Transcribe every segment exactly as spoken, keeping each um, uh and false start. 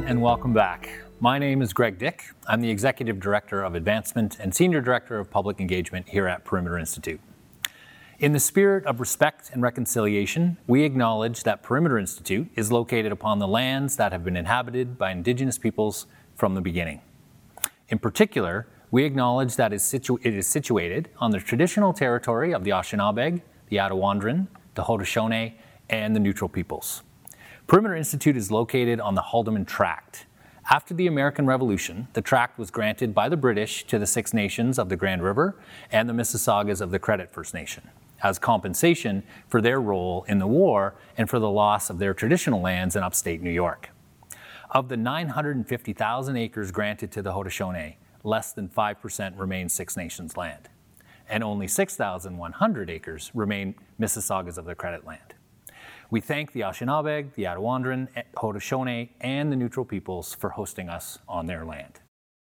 and welcome back. My name is Greg Dick. I'm the Executive Director of Advancement and Senior Director of Public Engagement here at Perimeter Institute. In the spirit of respect and reconciliation, we acknowledge that Perimeter Institute is located upon the lands that have been inhabited by Indigenous peoples from the beginning. In particular, we acknowledge that it is situated on the traditional territory of the Anishinaabe, the Attawandaron, the Haudenosaunee, and the Neutral peoples. Perimeter Institute is located on the Haldimand Tract. After the American Revolution, the tract was granted by the British to the Six Nations of the Grand River and the Mississaugas of the Credit First Nation, as compensation for their role in the war and for the loss of their traditional lands in upstate New York. Of the nine hundred fifty thousand acres granted to the Haudenosaunee, less than five percent remain Six Nations land, and only six thousand one hundred acres remain Mississaugas of the Credit land. We thank the Anishinaabe, the Attawandaron, Haudenosaunee, and the Neutral peoples for hosting us on their land.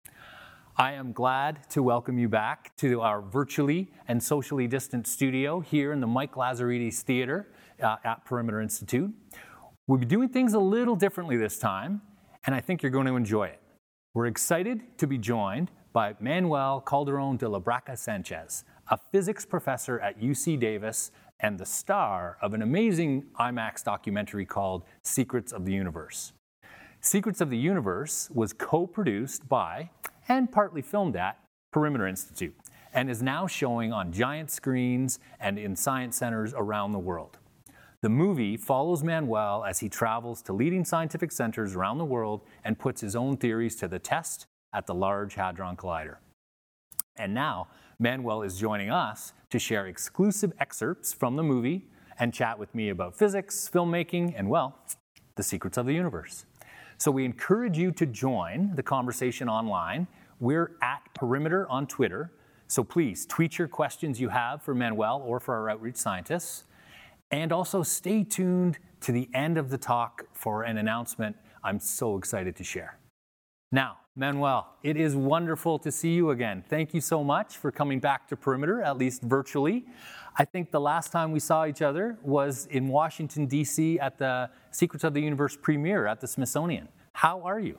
I am glad to welcome you back to our virtually and socially distant studio here in the Mike Lazaridis Theater uh, at Perimeter Institute. We'll be doing things a little differently this time, and I think you're going to enjoy it. We're excited to be joined by Manuel Calderon de la Braca Sanchez, a physics professor at U C Davis and the star of an amazing IMAX documentary called Secrets of the Universe. Secrets of the Universe was co-produced by and partly filmed at Perimeter Institute and is now showing on giant screens and in science centers around the world. The movie follows Manuel as he travels to leading scientific centers around the world and puts his own theories to the test at the Large Hadron Collider. And now, Manuel is joining us to share exclusive excerpts from the movie and chat with me about physics, filmmaking, and, well, the secrets of the universe. So we encourage you to join the conversation online. We're at Perimeter on Twitter, so please tweet your questions you have for Manuel or for our outreach scientists. And also stay tuned to the end of the talk for an announcement I'm so excited to share. Now, Manuel, it is wonderful to see you again. Thank you so much for coming back to Perimeter, at least virtually. I think the last time we saw each other was in Washington, D C at the Secrets of the Universe premiere at the Smithsonian. How are you?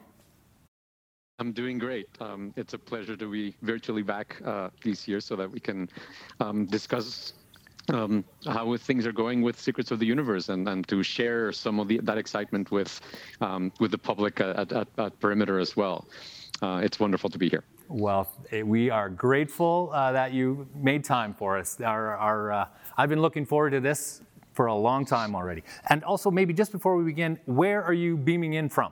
I'm doing great. Um, it's a pleasure to be virtually back uh, this year so that we can um, discuss Um, how things are going with Secrets of the Universe and, and to share some of the, that excitement with um, with the public at, at, at Perimeter as well. Uh, it's wonderful to be here. Well, we are grateful uh, that you made time for us. Our, our, uh, I've been looking forward to this for a long time already. And also, maybe just before we begin, where are you beaming in from?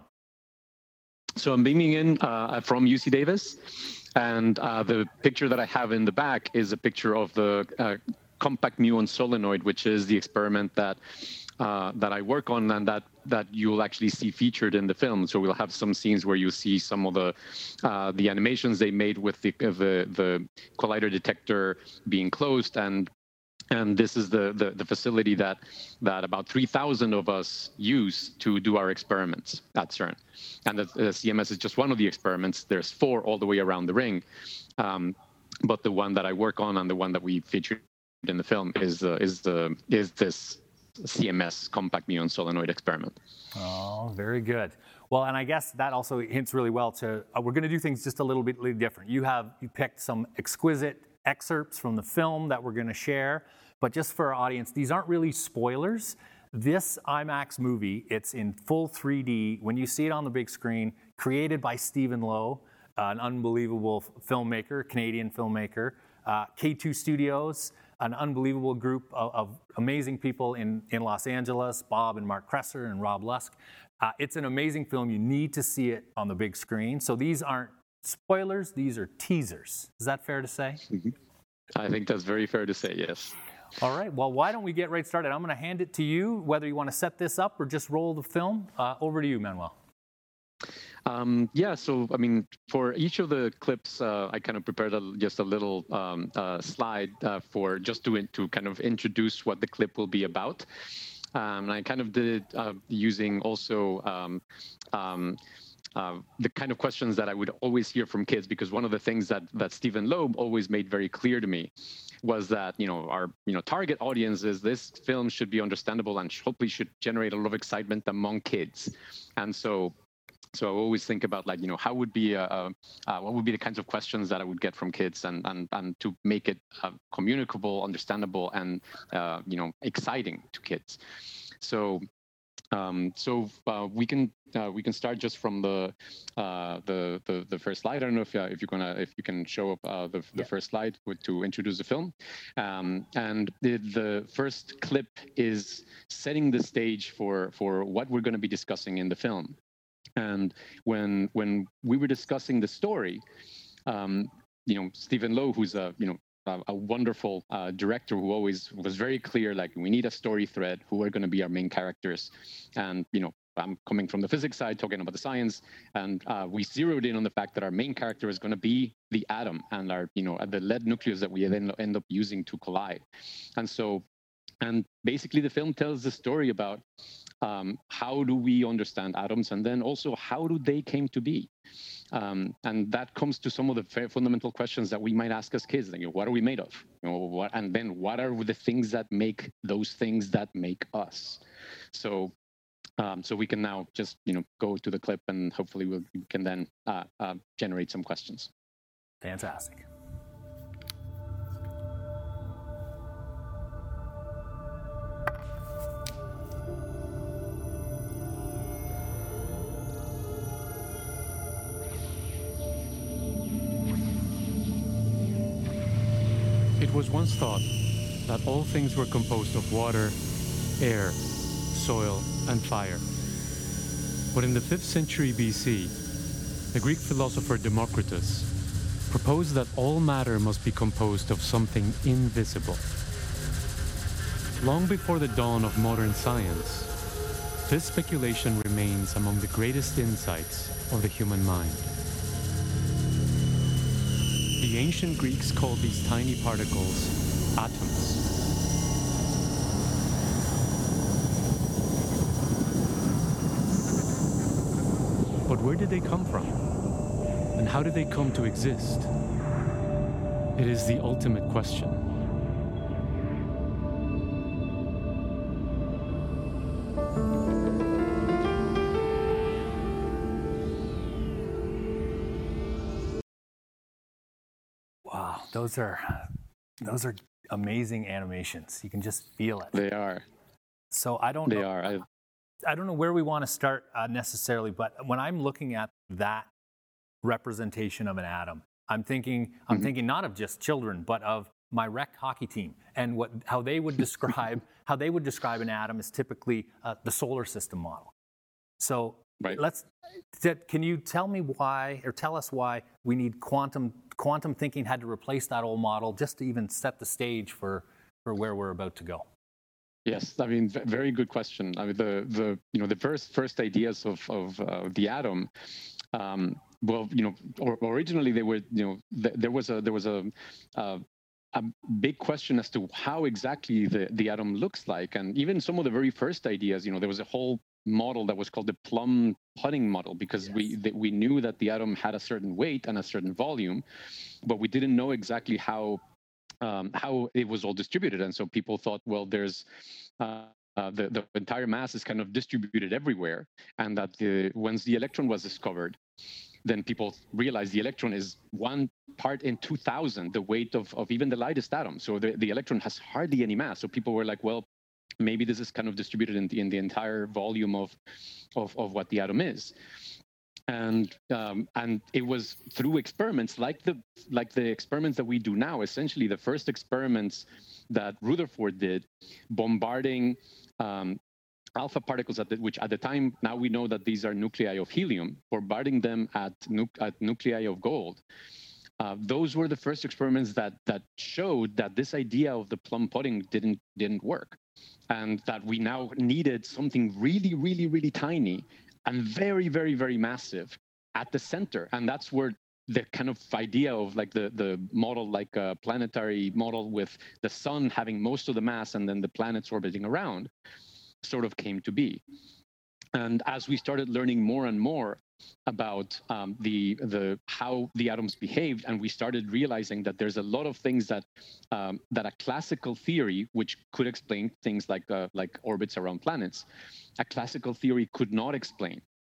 So I'm beaming in uh, from U C Davis, and uh, the picture that I have in the back is a picture of the uh, compact muon solenoid, which is the experiment that uh, that I work on and that that you'll actually see featured in the film. So we'll have some scenes where you see some of the uh, the animations they made with the the, the collider detector being closed, and and this is the the, the facility that that about three thousand of us use to do our experiments at CERN. And the, the C M S is just one of the experiments. There's four all the way around the ring, um, but the one that I work on and the one that we featured in the film is uh, is the is this C M S compact muon solenoid experiment. Oh, very good. Well, and I guess that also hints really well to uh, we're going to do things just a little bit different. You have you picked some exquisite excerpts from the film that we're going to share, but just for our audience, these aren't really spoilers. This IMAX movie, it's in full three D. When you see it on the big screen, created by Stephen Lowe, uh, an unbelievable filmmaker, Canadian filmmaker, uh, K two Studios, an unbelievable group of, of amazing people in, in Los Angeles, Bob and Mark Kresser and Rob Lusk. Uh, it's an amazing film. You need to see it on the big screen. So these aren't spoilers, these are teasers. Is that fair to say? Mm-hmm. I think that's very fair to say, yes. All right, well, why don't we get right started? I'm going to hand it to you, whether you want to set this up or just roll the film. Uh, over to you, Manuel. Um, yeah, so I mean, for each of the clips, uh, I kind of prepared a, just a little um, uh, slide uh, for just to to kind of introduce what the clip will be about. Um, and I kind of did it uh, using also um, um, uh, the kind of questions that I would always hear from kids, because one of the things that that Stephen Loeb always made very clear to me was that, you know, our you know target audience is this film should be understandable and hopefully should generate a lot of excitement among kids. And so So I always think about like, you know, how would be, a, a, uh, what would be the kinds of questions that I would get from kids, and and, and to make it uh, communicable, understandable, and, uh, you know, exciting to kids. So um, so uh, we can uh, we can start just from the uh, the, the the first slide. I don't know if uh, if you're gonna if you can show up uh, the the yeah. first slide to introduce the film. Um, and the the first clip is setting the stage for for what we're going to be discussing in the film. And when when we were discussing the story, um, you know, Stephen Lowe, who's a you know a, a wonderful uh, director who always was very clear, like, we need a story thread. Who are going to be our main characters? And you know, I'm coming from the physics side, talking about the science, and uh, we zeroed in on the fact that our main character is going to be the atom, and our you know the lead nucleus that we then end up using to collide. And so, and basically, the film tells the story about Um, how do we understand atoms, and then also how do they came to be? Um, and that comes to some of the fundamental questions that we might ask as kids. Like, you know, what are we made of? You know, what, and then what are the things that make those things that make us? So, um, so we can now just you know go to the clip, and hopefully we'll, we can then uh, uh, generate some questions. Fantastic. It was once thought that all things were composed of water, air, soil, and fire. But in the fifth century B C, the Greek philosopher Democritus proposed that all matter must be composed of something invisible. Long before the dawn of modern science, this speculation remains among the greatest insights of the human mind. The ancient Greeks called these tiny particles atoms. But where did they come from? And how did they come to exist? It is the ultimate question. Wow, those are those are amazing animations. You can just feel it. They are. So I don't they know. are. I, I don't know where we want to start uh, necessarily, but when I'm looking at that representation of an atom, I'm thinking I'm mm-hmm. thinking not of just children, but of my rec hockey team, and what how they would describe how they would describe an atom is typically uh, the solar system model. So right. let's. Can you tell me why, or tell us why we need quantum quantum thinking had to replace that old model just to even set the stage for for where we're about to go? Yes, I mean, very good question. I mean, the the you know the first first ideas of of uh, the atom. Um, well, you know, or, originally they were, you know, th- there was a there was a, uh, a big question as to how exactly the, the atom looks like, and even some of the very first ideas, you know, there was a whole model that was called the plum pudding model, because yes. we th- we knew that the atom had a certain weight and a certain volume, but we didn't know exactly how um, how it was all distributed, and so people thought, well, there's uh, uh, the the entire mass is kind of distributed everywhere, and that the once the electron was discovered, then people realized the electron is one part in two thousand the weight of, of even the lightest atom. So the, the electron has hardly any mass. So people were like, well, maybe this is kind of distributed in the, in the entire volume of, of, of what the atom is. And um, and it was through experiments like the like the experiments that we do now, essentially the first experiments that Rutherford did, bombarding um, alpha particles, at the, which at the time, now we know that these are nuclei of helium, bombarding them at, nu- at nuclei of gold. Uh, those were the first experiments that that showed that this idea of the plum pudding didn't didn't work, and that we now needed something really, really, really tiny and very, very, very massive at the center. And that's where the kind of idea of like the, the model, like a planetary model with the sun having most of the mass and then the planets orbiting around, sort of came to be. And as we started learning more and more about um, the the how the atoms behaved, and we started realizing that there's a lot of things that um, that a classical theory, which could explain things like uh, like orbits around planets, a classical theory could not explain.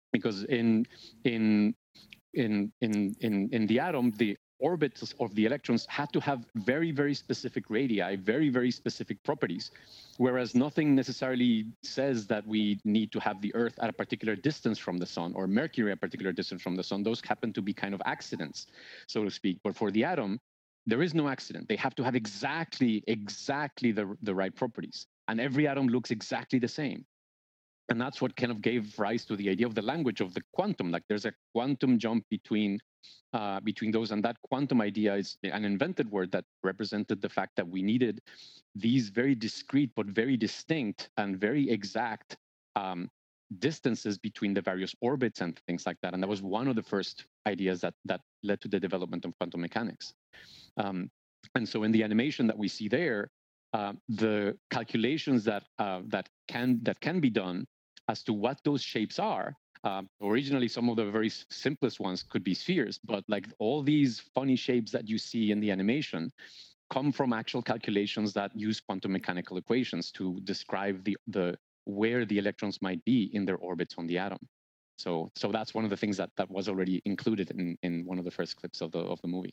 because in in in in in in the atom, the orbits of the electrons had to have very, very specific radii, very, very specific properties, whereas nothing necessarily says that we need to have the Earth at a particular distance from the sun or Mercury at a particular distance from the sun. Those happen to be kind of accidents, so to speak. But for the atom, there is no accident. They have to have exactly, exactly the, the right properties. And every atom looks exactly the same. And that's what kind of gave rise to the idea of the language of the quantum. Like there's a quantum jump between uh, between those, and that quantum idea is an invented word that represented the fact that we needed these very discrete but very distinct and very exact um, distances between the various orbits and things like that. And that was one of the first ideas that that led to the development of quantum mechanics. Um, and so in the animation that we see there, uh, the calculations that uh, that can that can be done as to what those shapes are. Uh, originally, some of the very simplest ones could be spheres, but like all these funny shapes that you see in the animation come from actual calculations that use quantum mechanical equations to describe the the where the electrons might be in their orbits on the atom. So, so that's one of the things that that was already included in in one of the first clips of the of the movie.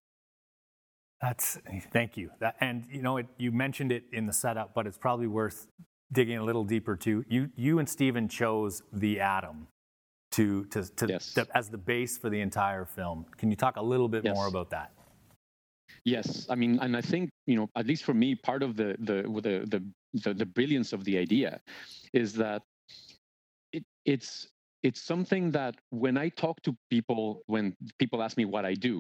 That's thank you. That, and you know, it, you mentioned it in the setup, but it's probably worth digging a little deeper too. You you and Steven chose the atom to to, to, yes. to as the base for the entire film. Can you talk a little bit yes. more about that? Yes, I mean, and I think, you know, at least for me, part of the the the the the, the brilliance of the idea is that it it's it's something that when I talk to people, when people ask me what I do,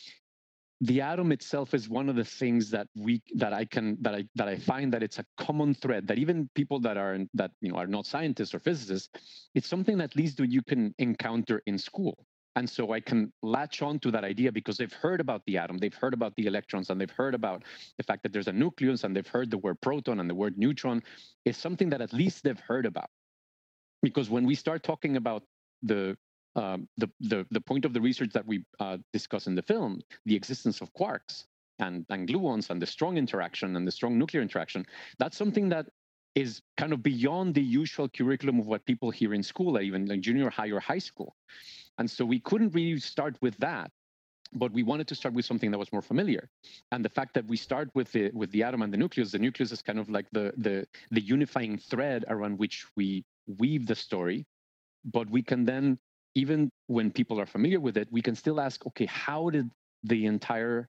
the atom itself is one of the things that we that I can that I that I find that it's a common thread that even people that are that you know are not scientists or physicists, it's something at least that you can encounter in school. And so I can latch on to that idea because they've heard about the atom, they've heard about the electrons, and they've heard about the fact that there's a nucleus, and they've heard the word proton and the word neutron. Is something that at least they've heard about. Because when we start talking about the Um, the, the the point of the research that we uh, discuss in the film, the existence of quarks and, and gluons and the strong interaction and the strong nuclear interaction, that's something that is kind of beyond the usual curriculum of what people hear in school, even like junior high or high school. And so we couldn't really start with that, but we wanted to start with something that was more familiar. And the fact that we start with the with the atom and the nucleus, the nucleus is kind of like the the the unifying thread around which we weave the story, but we can then, even when people are familiar with it, we can still ask, okay, how did the entire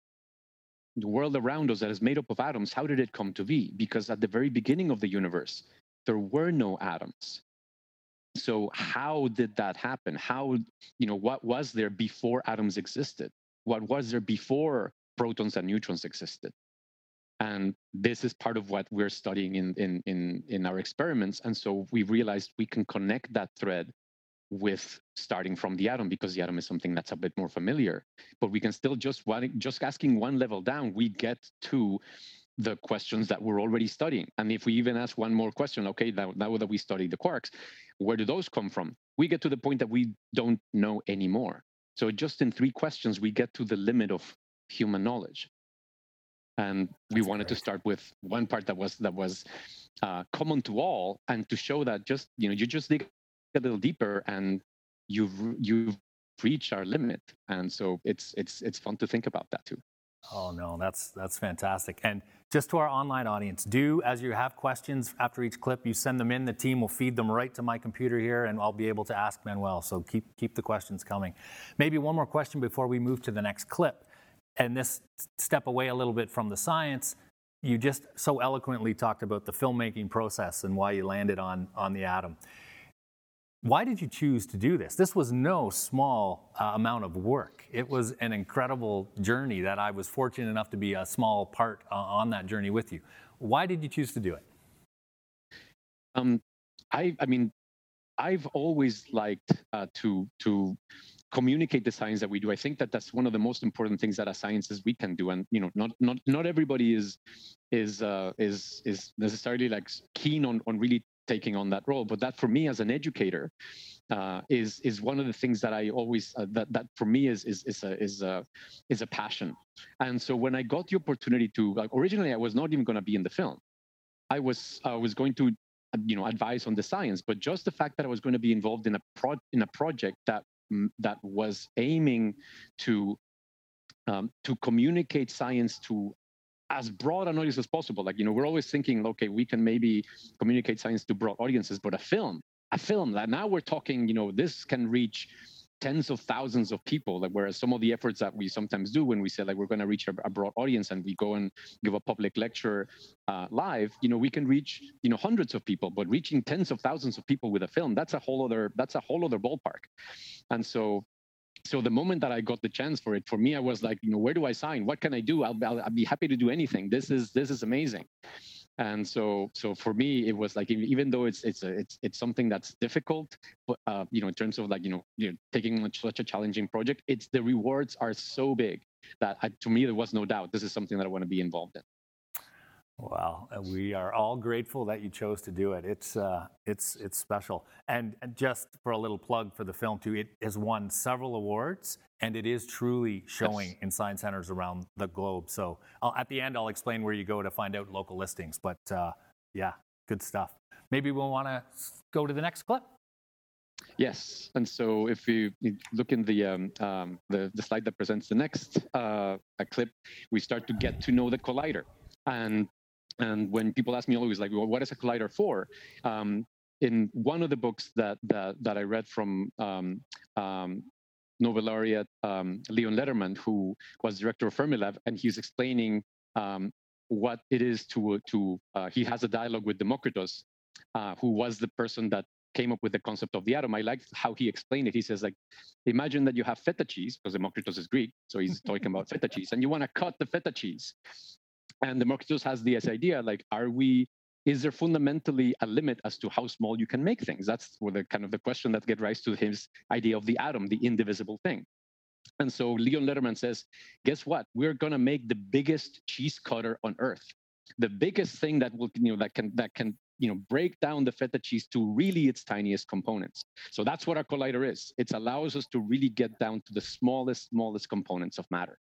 world around us that is made up of atoms, how did it come to be? Because at the very beginning of the universe, there were no atoms. So how did that happen? How, you know, what was there before atoms existed? What was there before protons and neutrons existed? And this is part of what we're studying in, in, in, in our experiments. And so we realized we can connect that thread with starting from the atom, because the atom is something that's a bit more familiar. But we can still just just asking one level down, we get to the questions that we're already studying. And if we even ask one more question, okay, now, now that we study the quarks, where do those come from? We get to the point that we don't know anymore. So just in three questions, we get to the limit of human knowledge. And we That's wanted great. to start with one part that was that was uh, common to all, and to show that just, you know, you just dig a little deeper and you've you've reached our limit. And so it's it's it's fun to think about that too. Oh no, that's that's fantastic. And just to our online audience, do, as you have questions after each clip, you send them in. The team will feed them right to my computer here, and I'll be able to ask Manuel. So keep keep the questions coming. Maybe one more question before we move to the next clip. And this step away a little bit from the science. You just so eloquently talked about the filmmaking process and why you landed on on the atom. Why did you choose to do this? This was no small uh, amount of work. It was an incredible journey that I was fortunate enough to be a small part uh, on that journey with you. Why did you choose to do it? Um, I, I mean, I've always liked uh, to to communicate the science that we do. I think that that's one of the most important things that as scientists we can do. And you know, not not not everybody is is uh, is is necessarily like keen on on really taking on that role. But that for me as an educator uh, is is one of the things that I always uh, that that for me is is is a is a is a passion. And so when I got the opportunity to, like, originally I was not even going to be in the film. I was I was going to you know, advice on the science, but just the fact that I was going to be involved in a pro in a project that that was aiming to um, to communicate science to as broad an audience as possible. Like, you know, we're always thinking, okay, we can maybe communicate science to broad audiences, but a film, a film that now we're talking, you know, this can reach tens of thousands of people. Like, whereas some of the efforts that we sometimes do when we say like we're going to reach a, a broad audience and we go and give a public lecture uh, live, you know, we can reach, you know, hundreds of people, but reaching tens of thousands of people with a film, that's a whole other, that's a whole other ballpark. And so So the moment that I got the chance for it, for me, I was like, you know, where do I sign? What can I do? I'll, I'll, I'll be happy to do anything. This is this is amazing. And so, so for me, it was like, even though it's it's a, it's it's something that's difficult, but uh, you know, in terms of like, you know, you know, taking such a challenging project, it's the rewards are so big that I, to me there was no doubt this is something that I want to be involved in. Well, we are all grateful that you chose to do it. It's uh, it's it's special. And, and just for a little plug for the film too, it has won several awards, and it is truly showing yes. in science centers around the globe. So I'll, at the end, I'll explain where you go to find out local listings. But uh, yeah, good stuff. Maybe we'll want to go to the next clip. Yes, and so if you look in the um, um, the, the slide that presents the next uh, a clip, we start to get to know the collider. And And when people ask me always like, well, what is a collider for? Um, in one of the books that that, that I read from um, um, Nobel laureate um, Leon Lederman, who was director of Fermilab, and he's explaining um, what it is to to. Uh, he has a dialogue with Democritus, uh, who was the person that came up with the concept of the atom. I liked how he explained it. He says, like, imagine that you have feta cheese, because Democritus is Greek, so he's talking about feta cheese, and you want to cut the feta cheese. And Democritus has this idea, like, are we, is there fundamentally a limit as to how small you can make things? That's where the kind of the question that gave rise to his idea of the atom, the indivisible thing. And so Leon Lederman says, guess what? We're going to make the biggest cheese cutter on earth. The biggest thing that will, you know, that can, that can, you know, break down the feta cheese to really its tiniest components. So that's what our collider is. It allows us to really get down to the smallest, smallest components of matter.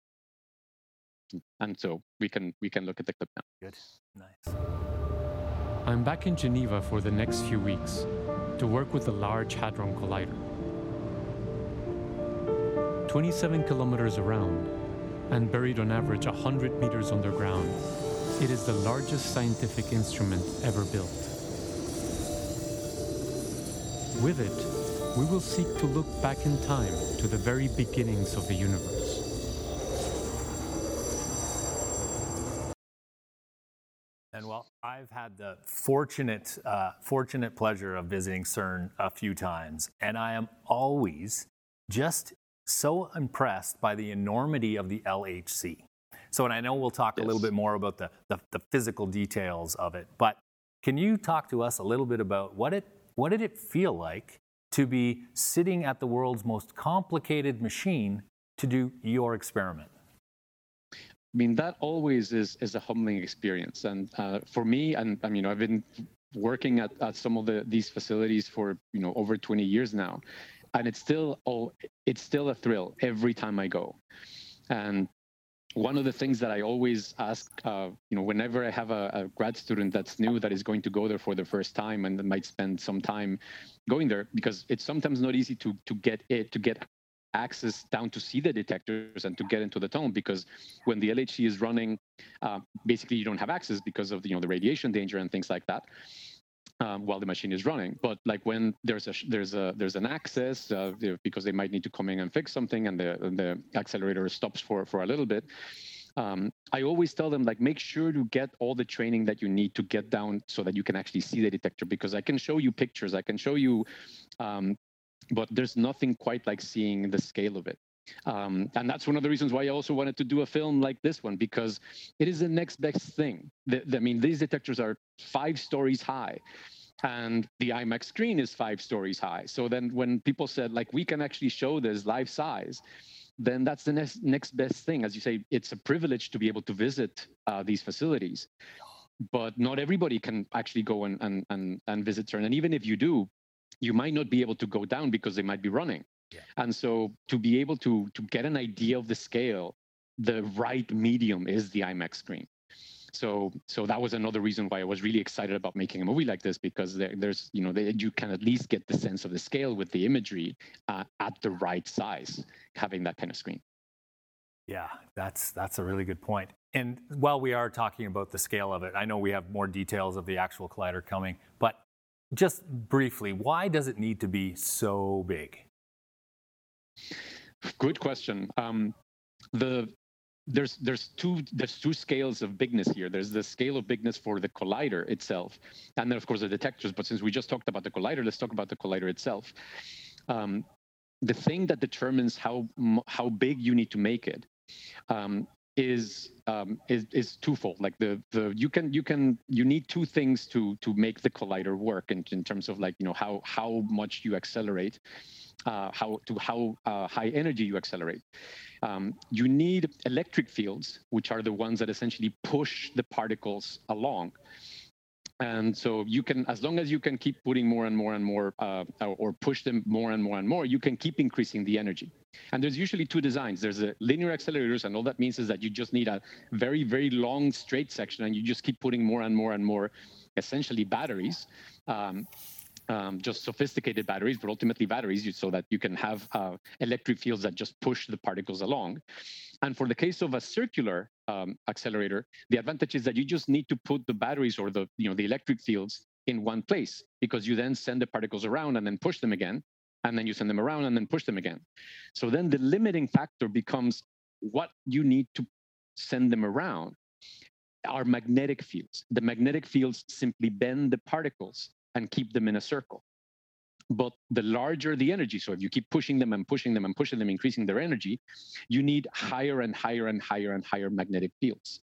And so we can we can look at the clip now. Good, nice. I'm back in Geneva for the next few weeks to work with the Large Hadron Collider. twenty-seven kilometers around and buried on average one hundred meters underground, it is the largest scientific instrument ever built. With it, we will seek to look back in time to the very beginnings of the universe. And well, I've had the fortunate, uh, fortunate pleasure of visiting CERN a few times, and I am always just so impressed by the enormity of the L H C. So, and I know we'll talk yes. a little bit more about the, the, the physical details of it, but can you talk to us a little bit about what it, what did it feel like to be sitting at the world's most complicated machine to do your experiment? I mean, that always is, is a humbling experience. And uh, for me, and I mean, I've been working at, at some of the, these facilities for, you know, over twenty years now. And it's still, oh, it's still a thrill every time I go. And one of the things that I always ask, uh, you know, whenever I have a, a grad student that's new that is going to go there for the first time and might spend some time going there, because it's sometimes not easy to to get it, to get access down to see the detectors and to get into the tunnel, because when the L H C is running, uh, basically you don't have access because of the, you know, the radiation danger and things like that um, while the machine is running. But like when there's a there's a there's an access uh, because they might need to come in and fix something, and the and the accelerator stops for for a little bit. Um, I always tell them, like, make sure to get all the training that you need to get down so that you can actually see the detector, because I can show you pictures, I can show you. Um, But there's nothing quite like seeing the scale of it. Um, and that's one of the reasons why I also wanted to do a film like this one, because it is the next best thing. The, the, I mean, these detectors are five stories high, and the IMAX screen is five stories high. So then when people said, like, we can actually show this life size, then that's the next, next best thing. As you say, it's a privilege to be able to visit uh, these facilities. But not everybody can actually go and, and, and, and visit CERN. And even if you do, you might not be able to go down because they might be running. Yeah. And so to be able to, to get an idea of the scale, the right medium is the IMAX screen. So, so that was another reason why I was really excited about making a movie like this, because there, there's, you know, they, you can at least get the sense of the scale with the imagery uh, at the right size, having that kind of screen. Yeah, that's that's a really good point. And while we are talking about the scale of it, I know we have more details of the actual collider coming, but just briefly, why does it need to be so big? Good question. Um, the there's there's two there's two scales of bigness here. There's the scale of bigness for the collider itself, and then of course the detectors. But since we just talked about the collider, let's talk about the collider itself. Um, the thing that determines how how big you need to make it um, is um, is is twofold. Like the the you can you can you need two things to to make the collider work in, in terms of like you know how how much you accelerate, uh, how to how uh, high energy you accelerate. Um, you need electric fields, which are the ones that essentially push the particles along. And so you can, as long as you can keep putting more and more and more, uh, or push them more and more and more, you can keep increasing the energy. And there's usually two designs. There's a linear accelerators, and all that means is that you just need a very, very long straight section, and you just keep putting more and more and more, essentially batteries. Um, Um, just sophisticated batteries, but ultimately batteries, so that you can have uh, electric fields that just push the particles along. And for the case of a circular um, accelerator, the advantage is that you just need to put the batteries or the you know the electric fields in one place, because you then send the particles around and then push them again, and then you send them around and then push them again. So then the limiting factor becomes what you need to send them around are magnetic fields. The magnetic fields simply bend the particles and keep them in a circle. But the larger the energy, so if you keep pushing them and pushing them and pushing them, increasing their energy, you need higher and higher and higher and higher magnetic fields.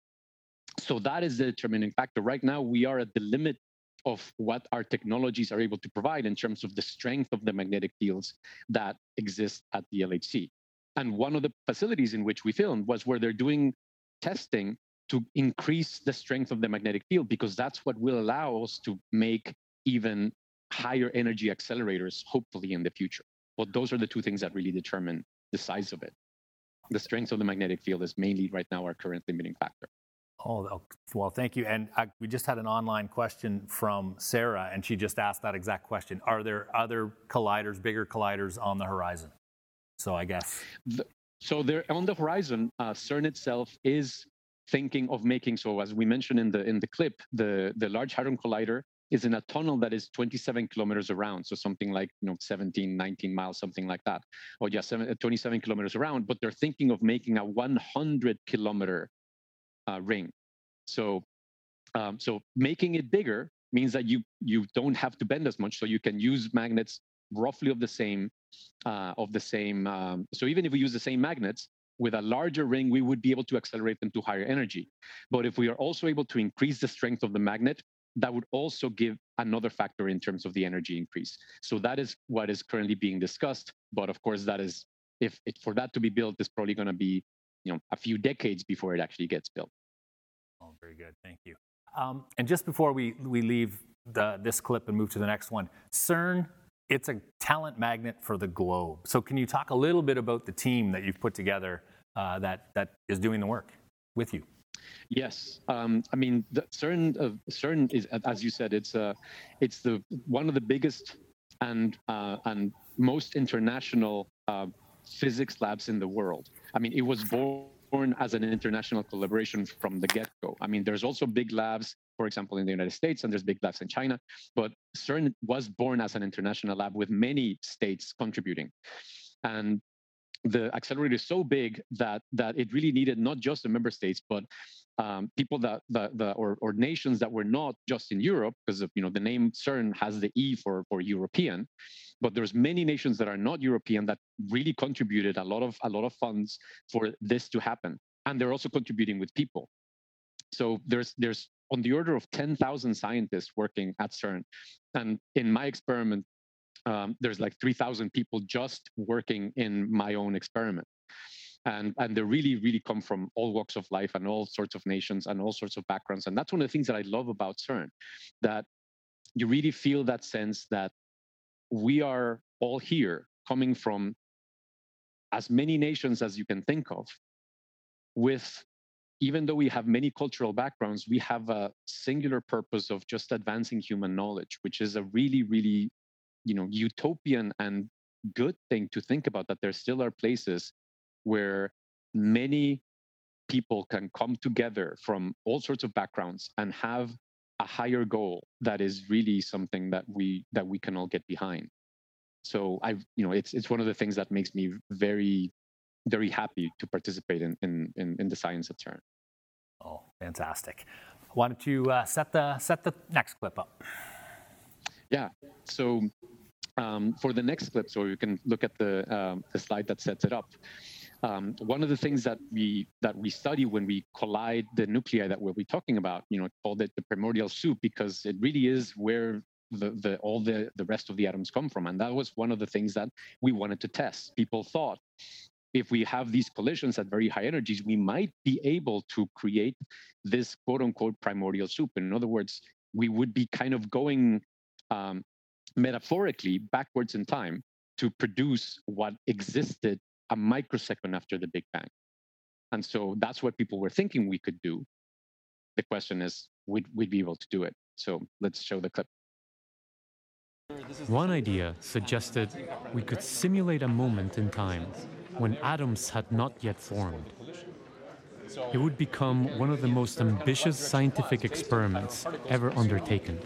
So that is the determining factor. Right now, we are at the limit of what our technologies are able to provide in terms of the strength of the magnetic fields that exist at the L H C. And one of the facilities in which we filmed was where they're doing testing to increase the strength of the magnetic field, because that's what will allow us to make even higher energy accelerators, hopefully in the future. But those are the two things that really determine the size of it. The strength of the magnetic field is mainly right now our current limiting factor. Oh, well, thank you. And I, we just had an online question from Sarah, and she just asked that exact question. Are there other colliders, bigger colliders on the horizon? So I guess. The, so they're on the horizon. Uh, CERN itself is thinking of making, so as we mentioned in the in the clip, the, the Large Hadron Collider is in a tunnel that is twenty-seven kilometers around. So something like, you know, seventeen, nineteen miles, something like that. Or yeah, seven, twenty-seven kilometers around, but they're thinking of making a one hundred kilometer uh, ring. So, um, so making it bigger means that you, you don't have to bend as much. So you can use magnets roughly of the same, uh, of the same. Um, so even if we use the same magnets, with a larger ring, we would be able to accelerate them to higher energy. But if we are also able to increase the strength of the magnet, that would also give another factor in terms of the energy increase. So that is what is currently being discussed. But of course, that is, if it, for that to be built, it's probably going to be, you know, a few decades before it actually gets built. Oh, very good. Thank you. Um, and just before we, we leave the, this clip and move to the next one, CERN, it's a talent magnet for the globe. So can you talk a little bit about the team that you've put together uh, that, that is doing the work with you? Yes, um, I mean, the CERN, uh, CERN is, as you said, it's uh, it's the one of the biggest and uh, and most international uh, physics labs in the world. I mean, it was born as an international collaboration from the get-go. I mean, there's also big labs, for example, in the United States, and there's big labs in China, but CERN was born as an international lab with many states contributing. And the accelerator is so big that that it really needed not just the member states, but um, people that, that, that or, or nations that were not just in Europe, because you know the name CERN has the E for for European, but there's many nations that are not European that really contributed a lot of a lot of funds for this to happen, and they're also contributing with people. So there's there's on the order of ten thousand scientists working at CERN, and in my experiment, Um, there's like three thousand people just working in my own experiment. And, and they really, really come from all walks of life and all sorts of nations and all sorts of backgrounds. And that's one of the things that I love about CERN, that you really feel that sense that we are all here coming from as many nations as you can think of, with even though we have many cultural backgrounds, we have a singular purpose of just advancing human knowledge, which is a really, really, you know, utopian and good thing to think about, that there still are places where many people can come together from all sorts of backgrounds and have a higher goal that is really something that we that we can all get behind. So I, you know, it's it's one of the things that makes me very, very happy to participate in in in, in the science at CERN. Oh, fantastic! Why don't you uh, set the set the next clip up? Yeah. So um, for the next clip, so you can look at the um, the slide that sets it up. Um, one of the things that we that we study when we collide the nuclei that we'll be talking about, you know, called it the primordial soup, because it really is where the, the all the, the rest of the atoms come from. And that was one of the things that we wanted to test. People thought if we have these collisions at very high energies, we might be able to create this quote unquote primordial soup. In other words, we would be kind of going um, metaphorically backwards in time to produce what existed a microsecond after the Big Bang. And so that's what people were thinking we could do. The question is, would we be able to do it? So let's show the clip. One idea suggested we could simulate a moment in time when atoms had not yet formed. It would become one of the most ambitious scientific experiments ever undertaken.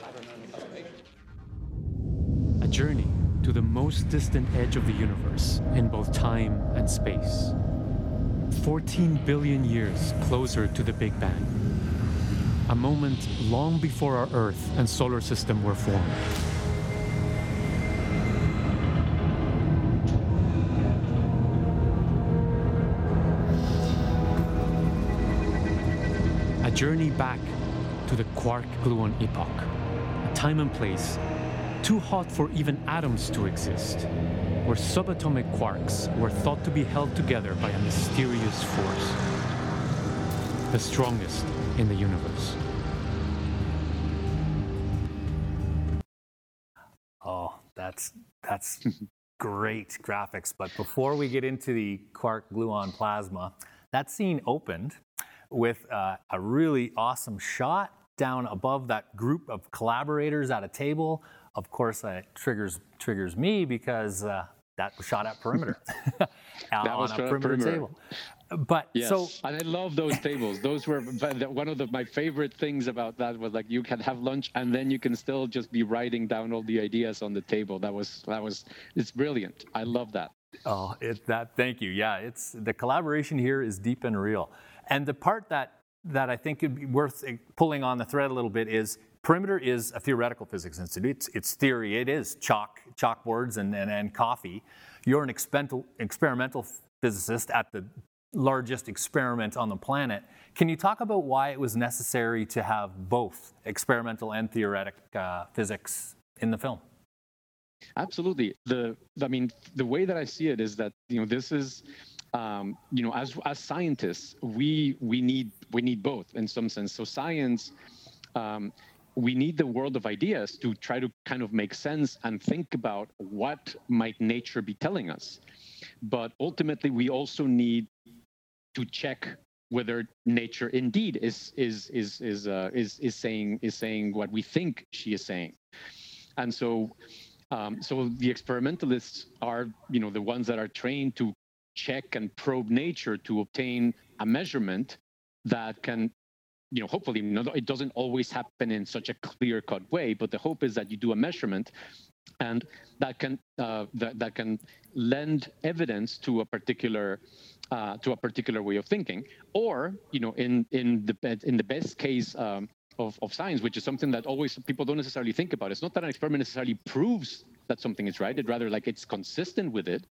A journey to the most distant edge of the universe in both time and space. fourteen billion years closer to the Big Bang. A moment long before our Earth and solar system were formed. A journey back to the quark-gluon epoch, a time and place too hot for even atoms to exist, where subatomic quarks were thought to be held together by a mysterious force, the strongest in the universe. Oh, that's that's great graphics. But before we get into the quark-gluon plasma, that scene opened with uh, a really awesome shot down above that group of collaborators at a table. Of course, that triggers triggers me because uh, that was shot at Perimeter uh, that was on a shot Perimeter, at Perimeter table. But yes. so, and I love those tables. Those were one of the, my favorite things about that was like you can have lunch and then you can still just be writing down all the ideas on the table. That was that was it's brilliant. I love that. Oh, it, that thank you. Yeah, it's the collaboration here is deep and real. And the part that that I think would be worth pulling on the thread a little bit is Perimeter is a theoretical physics institute. It's, it's theory. It is chalk, chalkboards and, and, and coffee. You're an experimental, experimental physicist at the largest experiment on the planet. Can you talk about why it was necessary to have both experimental and theoretic uh, physics in the film? Absolutely. The I mean, the way that I see it is that, you know, this is, um, you know, as as scientists, we we need we need both in some sense. So science. Um, we need the world of ideas to try to kind of make sense and think about what might nature be telling us. But ultimately, we also need to check whether nature indeed is is is is uh, is is saying is saying what we think she is saying. And so, um, so the experimentalists are, you know, the ones that are trained to check and probe nature to obtain a measurement that can, you know, hopefully, it doesn't always happen in such a clear-cut way, but the hope is that you do a measurement, and that can uh, that that can lend evidence to a particular uh, to a particular way of thinking, or, you know, in in the in the best case um, of of science, which is something that always people don't necessarily think about. It's not that an experiment necessarily proves that something is right; it rather like it's consistent with it.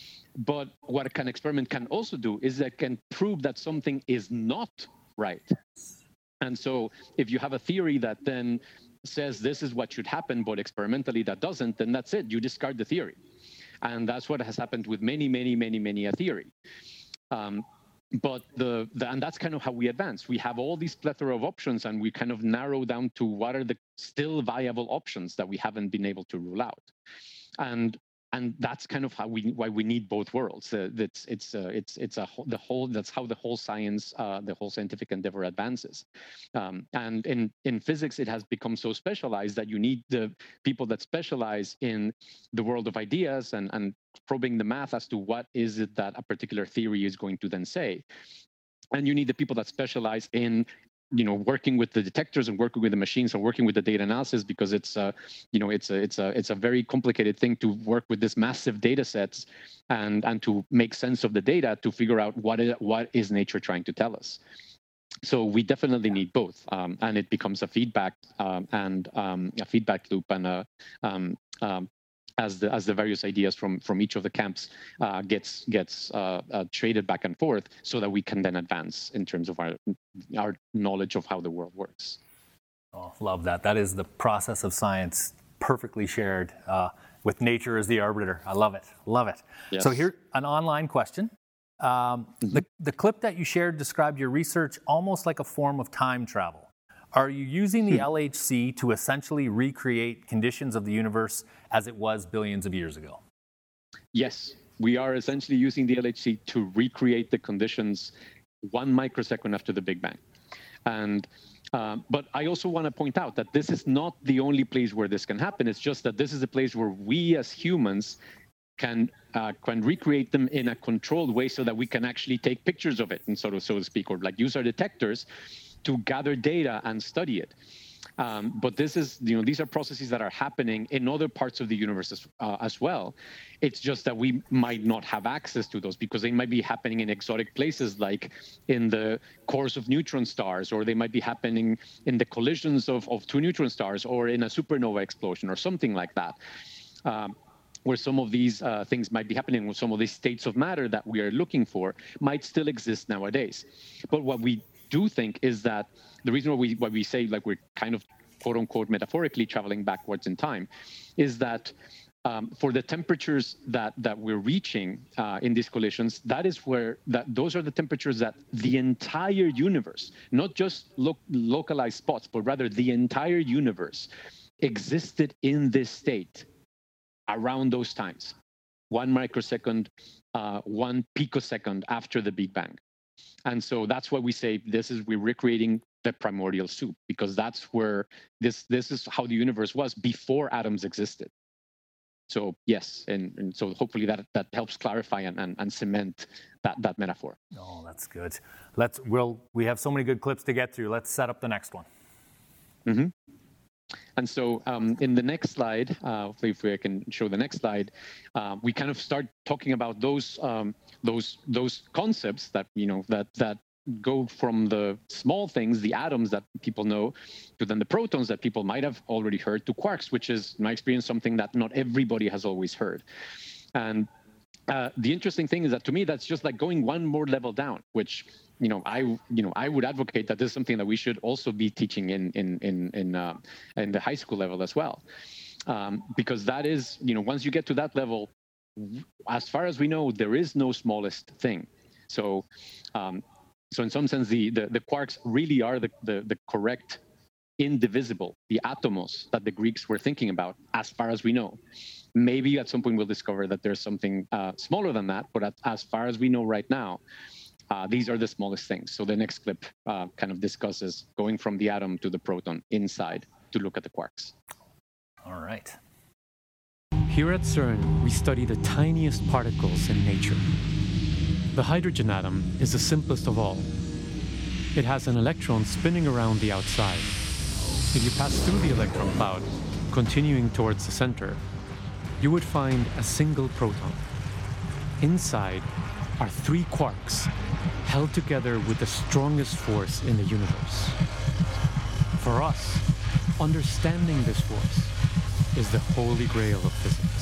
But what an experiment can also do is that it can prove that something is not right. And so if you have a theory that then says this is what should happen, but experimentally that doesn't, then that's it. You discard the theory. And that's what has happened with many, many, many, many a theory. Um, but the, the and that's kind of how we advance. We have all these plethora of options, and we kind of narrow down to what are the still viable options that we haven't been able to rule out. And and that's kind of how we why we need both worlds. Uh, it's it's uh, it's it's a the whole that's how the whole science, uh, the whole scientific endeavor advances. Um, and in in physics, it has become so specialized that you need the people that specialize in the world of ideas and and probing the math as to what is it that a particular theory is going to then say. And you need the people that specialize in you know working with the detectors and working with the machines or working with the data analysis, because it's uh, you know it's a it's a it's a very complicated thing to work with this massive data sets and and to make sense of the data to figure out what is what is nature trying to tell us. So we definitely need both, um, and it becomes a feedback um, and um, a feedback loop and a um, um, as the as the various ideas from from each of the camps uh, gets gets uh, uh, traded back and forth, so that we can then advance in terms of our our knowledge of how the world works. Oh, love that. That is the process of science perfectly shared uh, with nature as the arbiter. I love it. Love it. Yes. So here, an online question. Um, mm-hmm. the, the clip that you shared described your research almost like a form of time travel. Are you using the L H C to essentially recreate conditions of the universe as it was billions of years ago? Yes, we are essentially using the L H C to recreate the conditions one microsecond after the Big Bang. And um, but I also want to point out that this is not the only place where this can happen. It's just that this is a place where we as humans can uh, can recreate them in a controlled way, so that we can actually take pictures of it, and sort of so to speak, or like use our detectors to gather data and study it. Um, but this is, you know, these are processes that are happening in other parts of the universe as, uh, as well. It's just that we might not have access to those because they might be happening in exotic places, like in the cores of neutron stars, or they might be happening in the collisions of, of two neutron stars, or in a supernova explosion, or something like that. Um, where some of these uh, things might be happening, with some of these states of matter that we are looking for might still exist nowadays. But what we do think is that the reason why we why we say like we're kind of quote unquote metaphorically traveling backwards in time is that um, for the temperatures that that we're reaching uh, in these collisions, that is where that those are the temperatures that the entire universe, not just lo- localized spots, but rather the entire universe existed in this state around those times, one microsecond, uh, one picosecond after the Big Bang. And so that's why we say this is we're recreating the primordial soup, because that's where this this is how the universe was before atoms existed. So yes, and, and so hopefully that that helps clarify and, and, and cement that that metaphor. Oh, that's good. Let's we'll we have so many good clips to get through. Let's set up the next one. Mm-hmm. And so um, in the next slide, uh, hopefully if we can show the next slide, uh, we kind of start talking about those um, those those concepts that you know that that go from the small things, the atoms that people know, to then the protons that people might have already heard, to quarks, which is, in my experience, something that not everybody has always heard. And uh, the interesting thing is that to me, that's just like going one more level down, which you know, I you know I would advocate that this is something that we should also be teaching in in in in, uh, in the high school level as well, um, because that is, you know, once you get to that level, as far as we know, there is no smallest thing. So, um, so in some sense, the the, the quarks really are the, the the correct indivisible, the atomos that the Greeks were thinking about, as far as we know. Maybe at some point we'll discover that there's something uh, smaller than that, but at, as far as we know right now, Uh, these are the smallest things. So the next clip uh, kind of discusses going from the atom to the proton inside to look at the quarks. All right. Here at CERN, we study the tiniest particles in nature. The hydrogen atom is the simplest of all. It has an electron spinning around the outside. If you pass through the electron cloud, continuing towards the center, you would find a single proton. Inside are three quarks held together with the strongest force in the universe. For us, understanding this force is the holy grail of physics.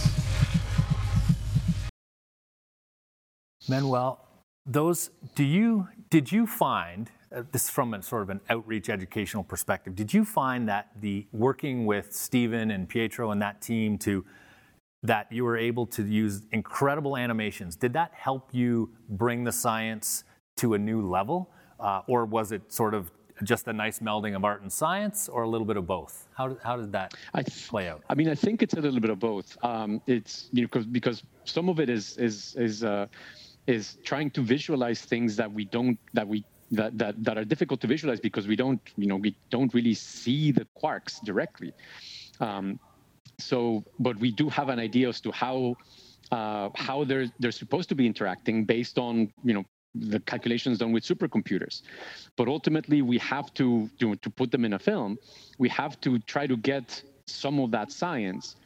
Manuel, those do you did you find uh, this from a sort of an outreach educational perspective? Did you find that the working with Stephen and Pietro and that team to that you were able to use incredible animations, did that help you bring the science to a new level? Uh, or was it sort of just a nice melding of art and science, or a little bit of both? How did, how did that I th- play out? I mean, I think it's a little bit of both. Um, it's you know because because some of it is is is uh, is trying to visualize things that we don't that we that, that that are difficult to visualize because we don't you know we don't really see the quarks directly. Um, so, but we do have an idea as to how uh, how they're they're supposed to be interacting based on you know the calculations done with supercomputers. But ultimately, we have to to to put them in a film. We have to try to get some of that science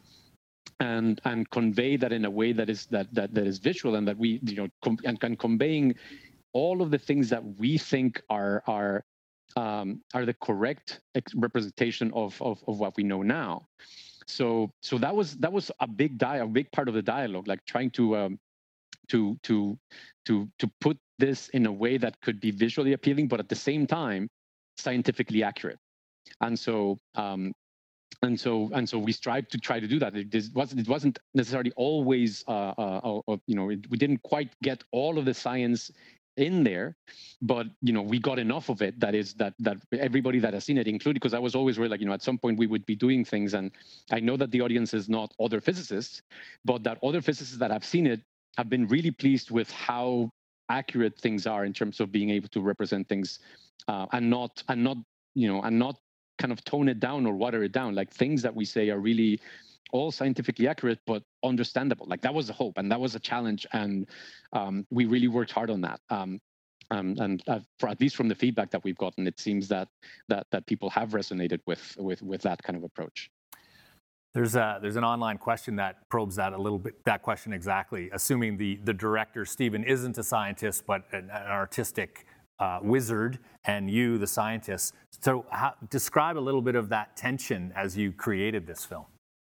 and and convey that in a way that is that that, that is visual and that we you know com- and, and conveying all of the things that we think are are um, are the correct ex- representation of, of of what we know now. So so that was that was a big di- a big part of the dialogue, like trying to um, to to to to put this in a way that could be visually appealing, but at the same time scientifically accurate. And so um, and so and so we strive to try to do that. It is- wasn't it wasn't necessarily always uh, uh, uh, you know it, we didn't quite get all of the science in there, but you know we got enough of it that is that that everybody that has seen it, including, because I was always worried, like you know at some point we would be doing things, and I know that the audience is not other physicists, but that other physicists that have seen it have been really pleased with how accurate things are in terms of being able to represent things uh, and not and not you know and not kind of tone it down or water it down. Like things that we say are really all scientifically accurate but understandable. Like that was the hope, and that was a challenge, and um, we really worked hard on that. Um, um, and uh, for at least from the feedback that we've gotten, it seems that that that people have resonated with with with that kind of approach. There's a, there's an online question that probes that a little bit, that question exactly, assuming the, the director, Steven, isn't a scientist, but an, an artistic uh, wizard, and you, the scientist. So how, describe a little bit of that tension as you created this film.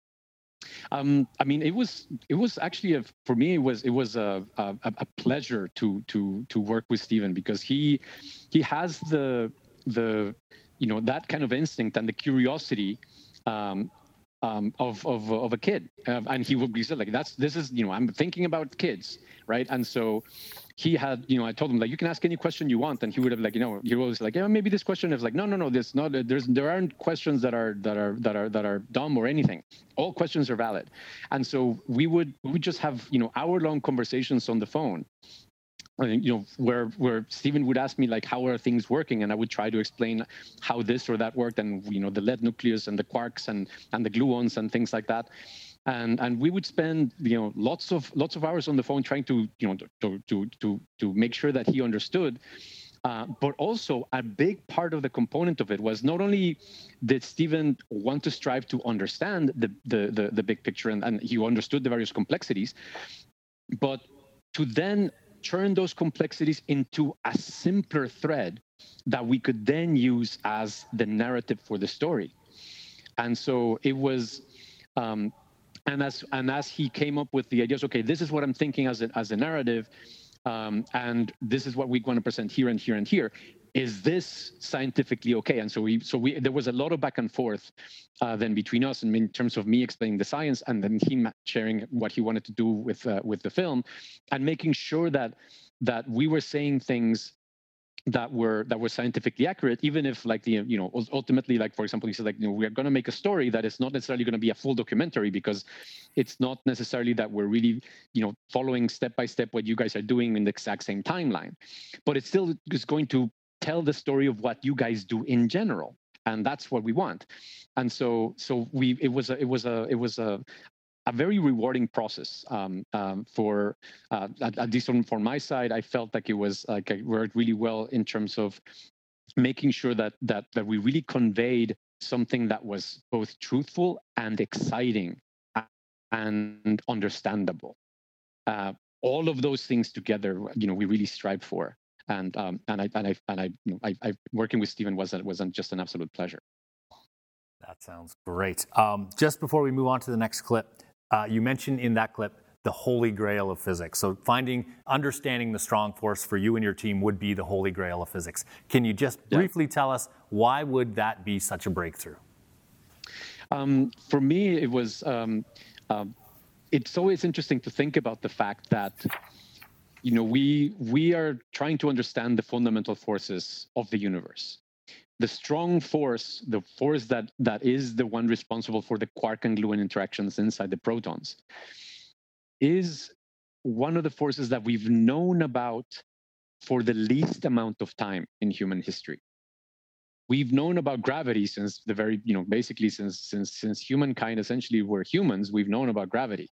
Um, I mean, it was it was actually a, for me it was it was a, a a pleasure to to to work with Steven, because he he has the the you know that kind of instinct and the curiosity um, um, of of of a kid, uh, and he would be said like that's this is you know I'm thinking about kids, right? And so he had you know I told him like you can ask any question you want, and he would have like you know he was like yeah maybe this question is like no no no this not there's there aren't questions that are that are that are that are dumb or anything. All questions are valid. And so we would we would just have you know hour long conversations on the phone. You know, where where Steven would ask me like, how are things working, and I would try to explain how this or that worked, and you know, the lead nucleus and the quarks and and the gluons and things like that, and and we would spend you know lots of lots of hours on the phone trying to you know to to to to make sure that he understood. Uh, but also a big part of the component of it was not only did Steven want to strive to understand the the the, the big picture, and, and he understood the various complexities, but to then turn those complexities into a simpler thread that we could then use as the narrative for the story. And so it was, um, and as and as he came up with the ideas, okay, this is what I'm thinking as a, as a narrative, um, and this is what we want to present here and here and here. Is this scientifically okay? And so we, so we, there was a lot of back and forth uh, then between us, and in terms of me explaining the science, and then him sharing what he wanted to do with uh, with the film, and making sure that that we were saying things that were that were scientifically accurate, even if like the you know ultimately, like for example, he said like you know we're going to make a story that is not necessarily going to be a full documentary, because it's not necessarily that we're really you know following step by step what you guys are doing in the exact same timeline, but it still is going to tell the story of what you guys do in general, and that's what we want. And so so we it was a it was a it was a a very rewarding process um, um, for uh, at, at least on for my side. I felt like it was like it worked really well in terms of making sure that that that we really conveyed something that was both truthful and exciting and understandable. Uh, all of those things together, you know, we really strive for. And um, and I and I and I, you know, I, I working with Steven was wasn't just an absolute pleasure. That sounds great. Um, just before we move on to the next clip, uh, you mentioned in that clip the holy grail of physics. So finding, understanding the strong force for you and your team would be the holy grail of physics. Can you just Yeah. briefly tell us why would that be such a breakthrough? Um, for me, it was. Um, um, it's always interesting to think about the fact that you know we we are trying to understand the fundamental forces of the universe, the strong force, the force that that is the one responsible for the quark and gluon interactions inside the protons, is one of the forces that we've known about for the least amount of time in human history. We've known about gravity since the very, you know, basically since since since humankind essentially were humans, we've known about gravity.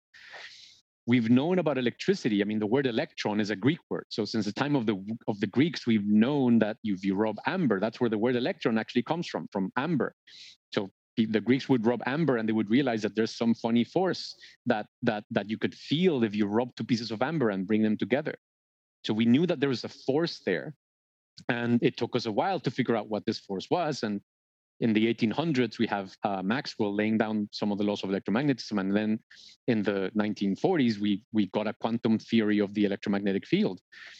We've known about electricity. I mean, the word electron is a Greek word. So since the time of the of the Greeks, we've known that if you rub amber, that's where the word electron actually comes from, from amber. So the Greeks would rub amber and they would realize that there's some funny force that that that you could feel if you rub two pieces of amber and bring them together. So we knew that there was a force there. And it took us a while to figure out what this force was. And in the eighteen hundreds, we have uh, Maxwell laying down some of the laws of electromagnetism. And then in the nineteen forties, we, we got a quantum theory of the electromagnetic field.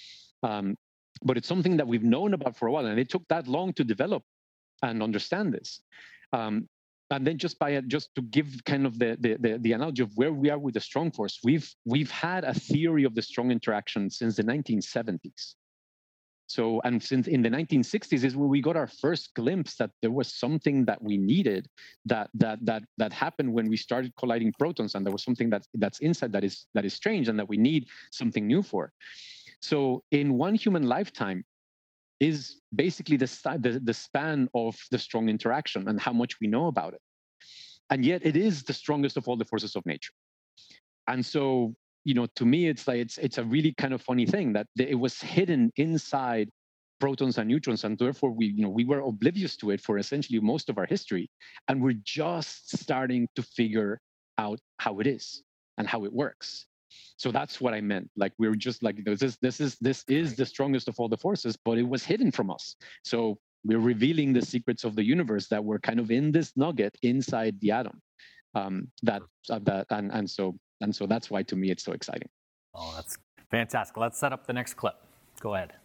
Um, but it's something that we've known about for a while. And it took that long to develop and understand this. Um, and then just by just to give kind of the, the, the, the analogy of where we are with the strong force, we've, we've had a theory of the strong interaction since the nineteen seventies. So, and since in the nineteen sixties is when we got our first glimpse that there was something that we needed that that that that happened when we started colliding protons, and there was something that that's inside that is that is strange and that we need something new for. So, in one human lifetime is basically the the, the span of the strong interaction and how much we know about it, and yet it is the strongest of all the forces of nature. And so, you know, to me, it's like it's it's a really kind of funny thing that it was hidden inside protons and neutrons, and therefore we, you know, we were oblivious to it for essentially most of our history, and we're just starting to figure out how it is and how it works. So that's what I meant. Like we're just like this is this is this is the strongest of all the forces, but it was hidden from us. So we're revealing the secrets of the universe that were kind of in this nugget inside the atom. Um, that uh, that and and so. And so that's why, to me, it's so exciting. Oh, that's fantastic. Let's set up the next clip. Go ahead.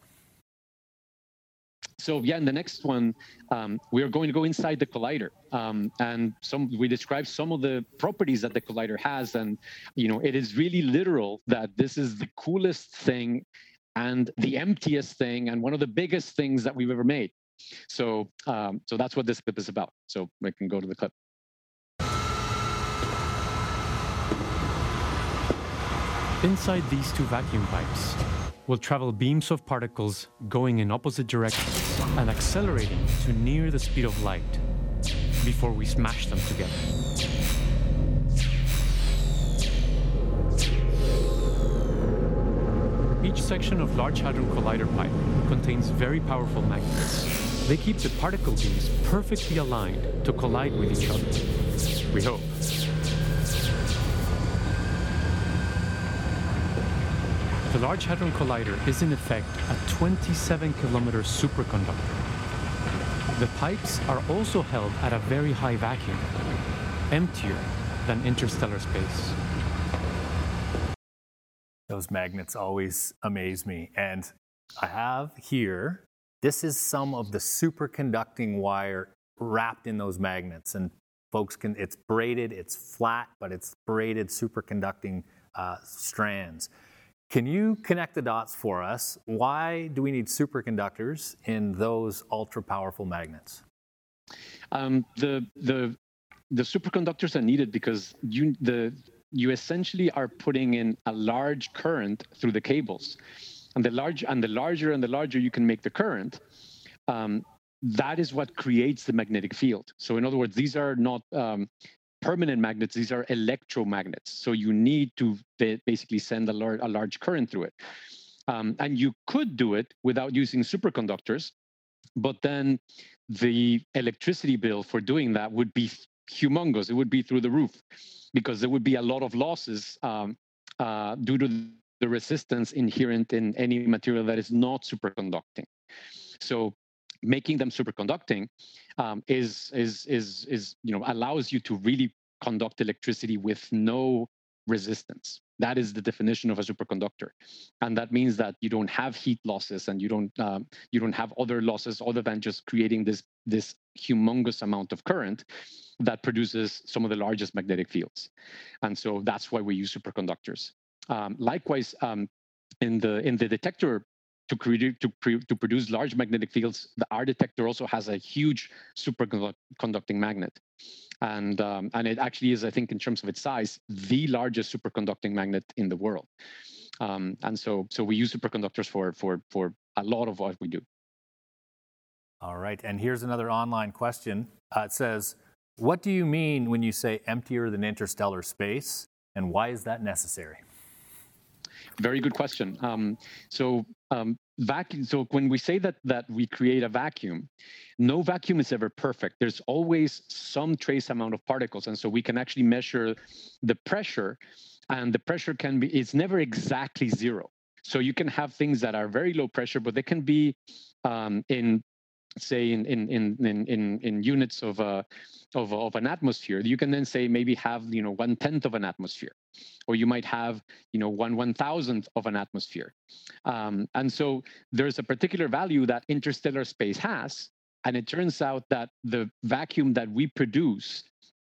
So yeah, in the next one, um, we are going to go inside the collider, um, and some we describe some of the properties that the collider has, and you know, it is really literal that this is the coolest thing, and the emptiest thing, and one of the biggest things that we've ever made. So, um, so that's what this clip is about. So we can go to the clip. Inside these two vacuum pipes will travel beams of particles going in opposite directions and accelerating to near the speed of light before we smash them together. Each section of Large Hadron Collider pipe contains very powerful magnets. They keep the particle beams perfectly aligned to collide with each other. We hope. The Large Hadron Collider is in effect a twenty-seven kilometer superconductor. The pipes are also held at a very high vacuum, emptier than interstellar space. Those magnets always amaze me. And I have here, this is some of the superconducting wire wrapped in those magnets. And folks can, it's braided, it's flat, but it's braided superconducting uh, strands. Can you connect the dots for us? Why do we need superconductors in those ultra-powerful magnets? Um, the the the superconductors are needed because you the you essentially are putting in a large current through the cables, and the large and the larger and the larger you can make the current, um, that is what creates the magnetic field. So in other words, these are not um, permanent magnets, these are electromagnets. So you need to basically send a, lar a large current through it. Um, and you could do it without using superconductors, but then the electricity bill for doing that would be humongous. It would be through the roof because there would be a lot of losses um, uh, due to the resistance inherent in any material that is not superconducting. So making them superconducting um, is is is is you know allows you to really conduct electricity with no resistance. That is the definition of a superconductor, and that means that you don't have heat losses and you don't um, you don't have other losses other than just creating this this humongous amount of current that produces some of the largest magnetic fields, and so that's why we use superconductors. Um, likewise, um, in the in the detector to create to, pre, to produce large magnetic fields, the, our detector also has a huge superconducting magnet, and um, and it actually is, I think, in terms of its size, the largest superconducting magnet in the world. Um, and so so we use superconductors for for for a lot of what we do. All right, and here's another online question. Uh, it says, what do you mean when you say emptier than interstellar space, and why is that necessary? Very good question. Um, so um, vacuum. So when we say that that we create a vacuum, no vacuum is ever perfect. There's always some trace amount of particles, and so we can actually measure the pressure, and the pressure can be, it's never exactly zero. So you can have things that are very low pressure, but they can be um, in say in in in in in units of a of, of an atmosphere. You can then say maybe have you know one tenth of an atmosphere, or you might have you know one one thousandth of an atmosphere. Um, and so there's a particular value that interstellar space has, and it turns out that the vacuum that we produce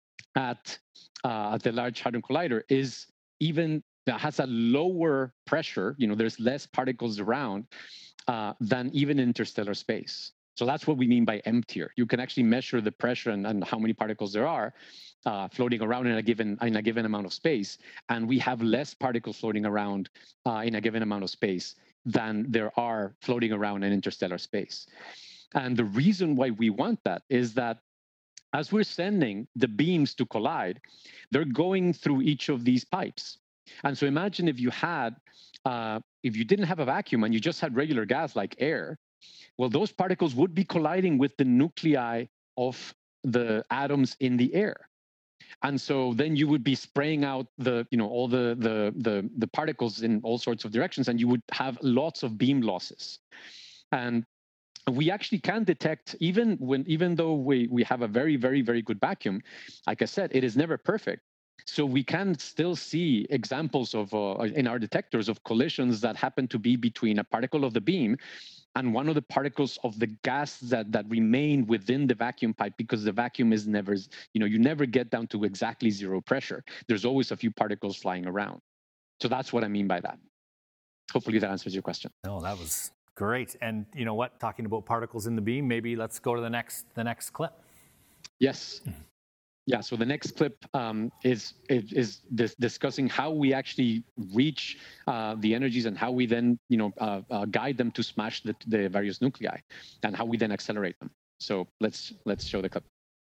at uh, at the Large Hadron Collider is even has a lower pressure. You know, there's less particles around uh, than even interstellar space. So that's what we mean by emptier. You can actually measure the pressure and, and how many particles there are uh, floating around in a given in a given amount of space, and we have less particles floating around uh, in a given amount of space than there are floating around in interstellar space. And the reason why we want that is that as we're sending the beams to collide, they're going through each of these pipes. And so imagine if you had, uh, if you didn't have a vacuum and you just had regular gas like air, well, those particles would be colliding with the nuclei of the atoms in the air. And so then you would be spraying out the, you know, all the, the, the, the particles in all sorts of directions, and you would have lots of beam losses. And we actually can detect, even when, even though we, we have a very, very, very good vacuum, like I said, it is never perfect. So we can still see examples of, uh, in our detectors, of collisions that happen to be between a particle of the beam and one of the particles of the gas that, that remain within the vacuum pipe, because the vacuum is never, you know, you never get down to exactly zero pressure. There's always a few particles flying around. So that's what I mean by that. Hopefully that answers your question. No, that was great. And you know what, talking about particles in the beam, maybe let's go to the next, the next clip. Yes. Yeah, so the next clip um, is, is, is dis discussing how we actually reach uh, the energies and how we then, you know, uh, uh, guide them to smash the, the various nuclei, and how we then accelerate them. So let's let's show the clip.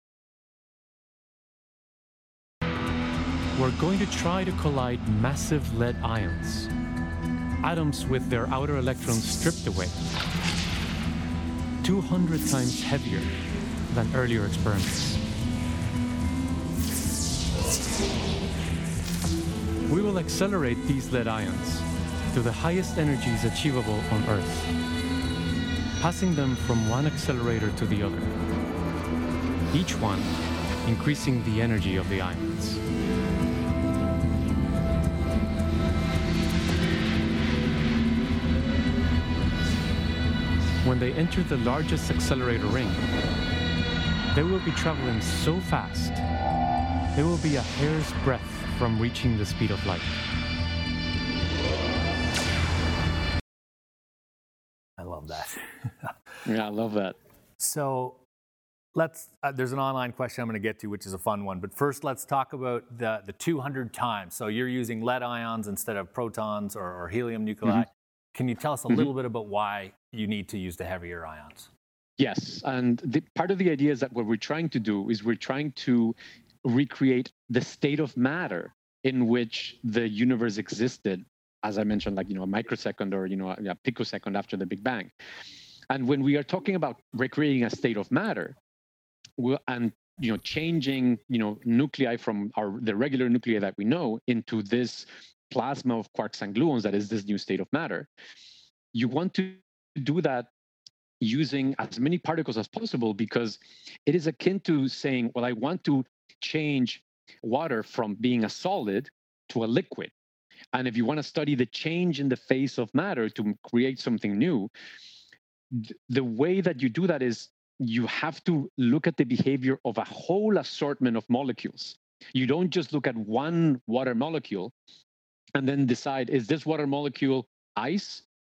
We're going to try to collide massive lead ions, atoms with their outer electrons stripped away, two hundred times heavier than earlier experiments. We will accelerate these lead ions to the highest energies achievable on Earth, passing them from one accelerator to the other, each one increasing the energy of the ions. When they enter the largest accelerator ring, they will be traveling so fast, they will be a hair's breadth from reaching the speed of light. I love that. Yeah, I love that. So let's, uh, there's an online question I'm going to get to, which is a fun one. But first, let's talk about the, the two hundred times. So you're using lead ions instead of protons or, or helium nuclei. Mm-hmm. Can you tell us a mm-hmm. little bit about why you need to use the heavier ions? Yes, and the, part of the idea is that what we're trying to do is we're trying to recreate the state of matter in which the universe existed, as I mentioned, like, you know, a microsecond or, you know, a, a picosecond after the Big Bang. And when we are talking about recreating a state of matter, we'll, and, you know, changing, you know, nuclei from our the regular nuclei that we know into this plasma of quarks and gluons that is this new state of matter, you want to do that using as many particles as possible, because it is akin to saying, well, I want to change water from being a solid to a liquid. And if you want to study the change in the phase of matter to create something new, the way that you do that is you have to look at the behavior of a whole assortment of molecules. You don't just look at one water molecule and then decide, is this water molecule ice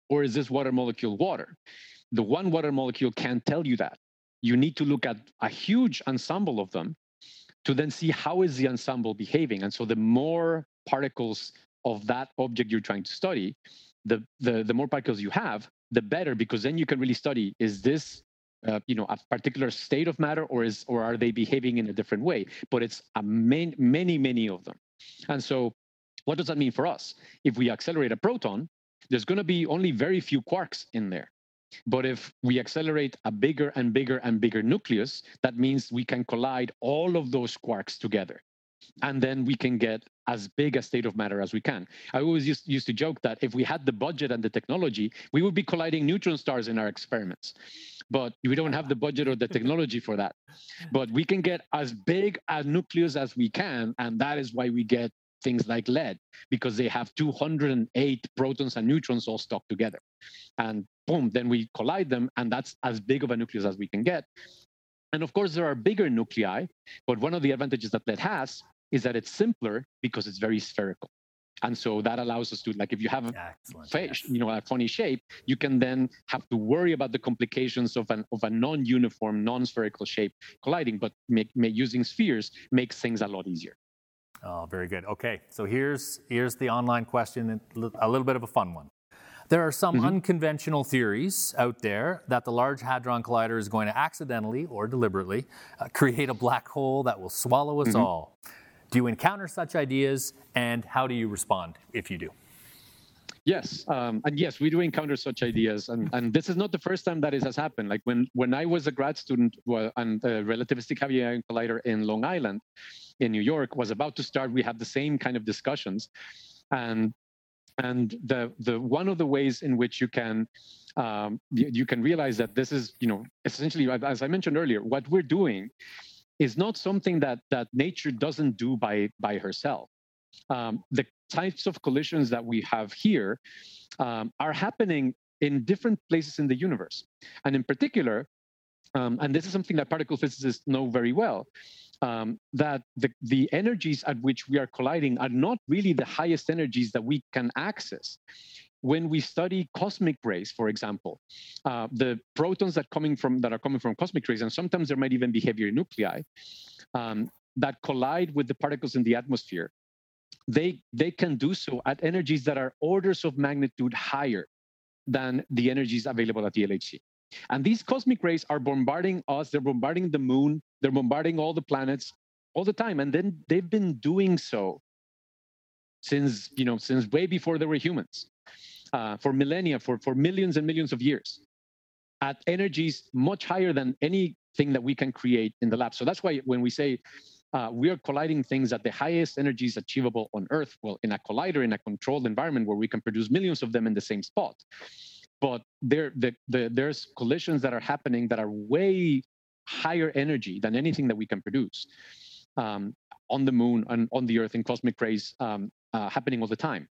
or is this water molecule water? The one water molecule can't tell you that. You need to look at a huge ensemble of them to then see how is the ensemble behaving. And so the more particles of that object you're trying to study, the, the, the more particles you have, the better, because then you can really study, is this uh, you know, a particular state of matter, or is or are they behaving in a different way? But it's a main, many, many of them. And so what does that mean for us? If we accelerate a proton, there's going to be only very few quarks in there. But if we accelerate a bigger and bigger and bigger nucleus, that means we can collide all of those quarks together. And then we can get as big a state of matter as we can. I always used, used to joke that if we had the budget and the technology, we would be colliding neutron stars in our experiments. But we don't have the budget or the technology for that. But we can get as big a nucleus as we can, and that is why we get things like lead, because they have two hundred eight protons and neutrons all stuck together. And boom, then we collide them, and that's as big of a nucleus as we can get. And of course, there are bigger nuclei, but one of the advantages that lead has is that it's simpler because it's very spherical. And so that allows us to, like, if you have a, face, you know, a funny shape, you can then have to worry about the complications of an of a non-uniform, non-spherical shape colliding, but make, make, using spheres makes things a lot easier. Oh, very good. Okay, so here's here's the online question, a little bit of a fun one. There are some mm-hmm. unconventional theories out there that the Large Hadron Collider is going to accidentally or deliberately uh, create a black hole that will swallow us mm-hmm. all. Do you encounter such ideas, and how do you respond if you do? Yes, um, and yes, we do encounter such ideas, and, and this is not the first time that it has happened. Like when, when I was a grad student well, and the Relativistic Heavy Ion Collider in Long Island, in New York, was about to start, we had the same kind of discussions, and and the the one of the ways in which you can um, you, you can realize that this is, you know, essentially, as I mentioned earlier, what we're doing is not something that that nature doesn't do by by herself. Um, the types of collisions that we have here um, are happening in different places in the universe, and in particular, um, and this is something that particle physicists know very well, um, that the the energies at which we are colliding are not really the highest energies that we can access. When we study cosmic rays, for example, uh, the protons that coming from that are coming from cosmic rays, and sometimes there might even be heavier nuclei um, that collide with the particles in the atmosphere, they they can do so at energies that are orders of magnitude higher than the energies available at the L H C. And these cosmic rays are bombarding us, they're bombarding the moon, they're bombarding all the planets all the time, and then they've been doing so since, you know, since way before there were humans. Uh, for millennia, for, for millions and millions of years, at energies much higher than anything that we can create in the lab. So that's why when we say uh, we are colliding things at the highest energies achievable on Earth, well, in a collider, in a controlled environment where we can produce millions of them in the same spot. But there, the, the, there's collisions that are happening that are way higher energy than anything that we can produce um, on the moon and on the Earth in cosmic rays um, uh, happening all the time.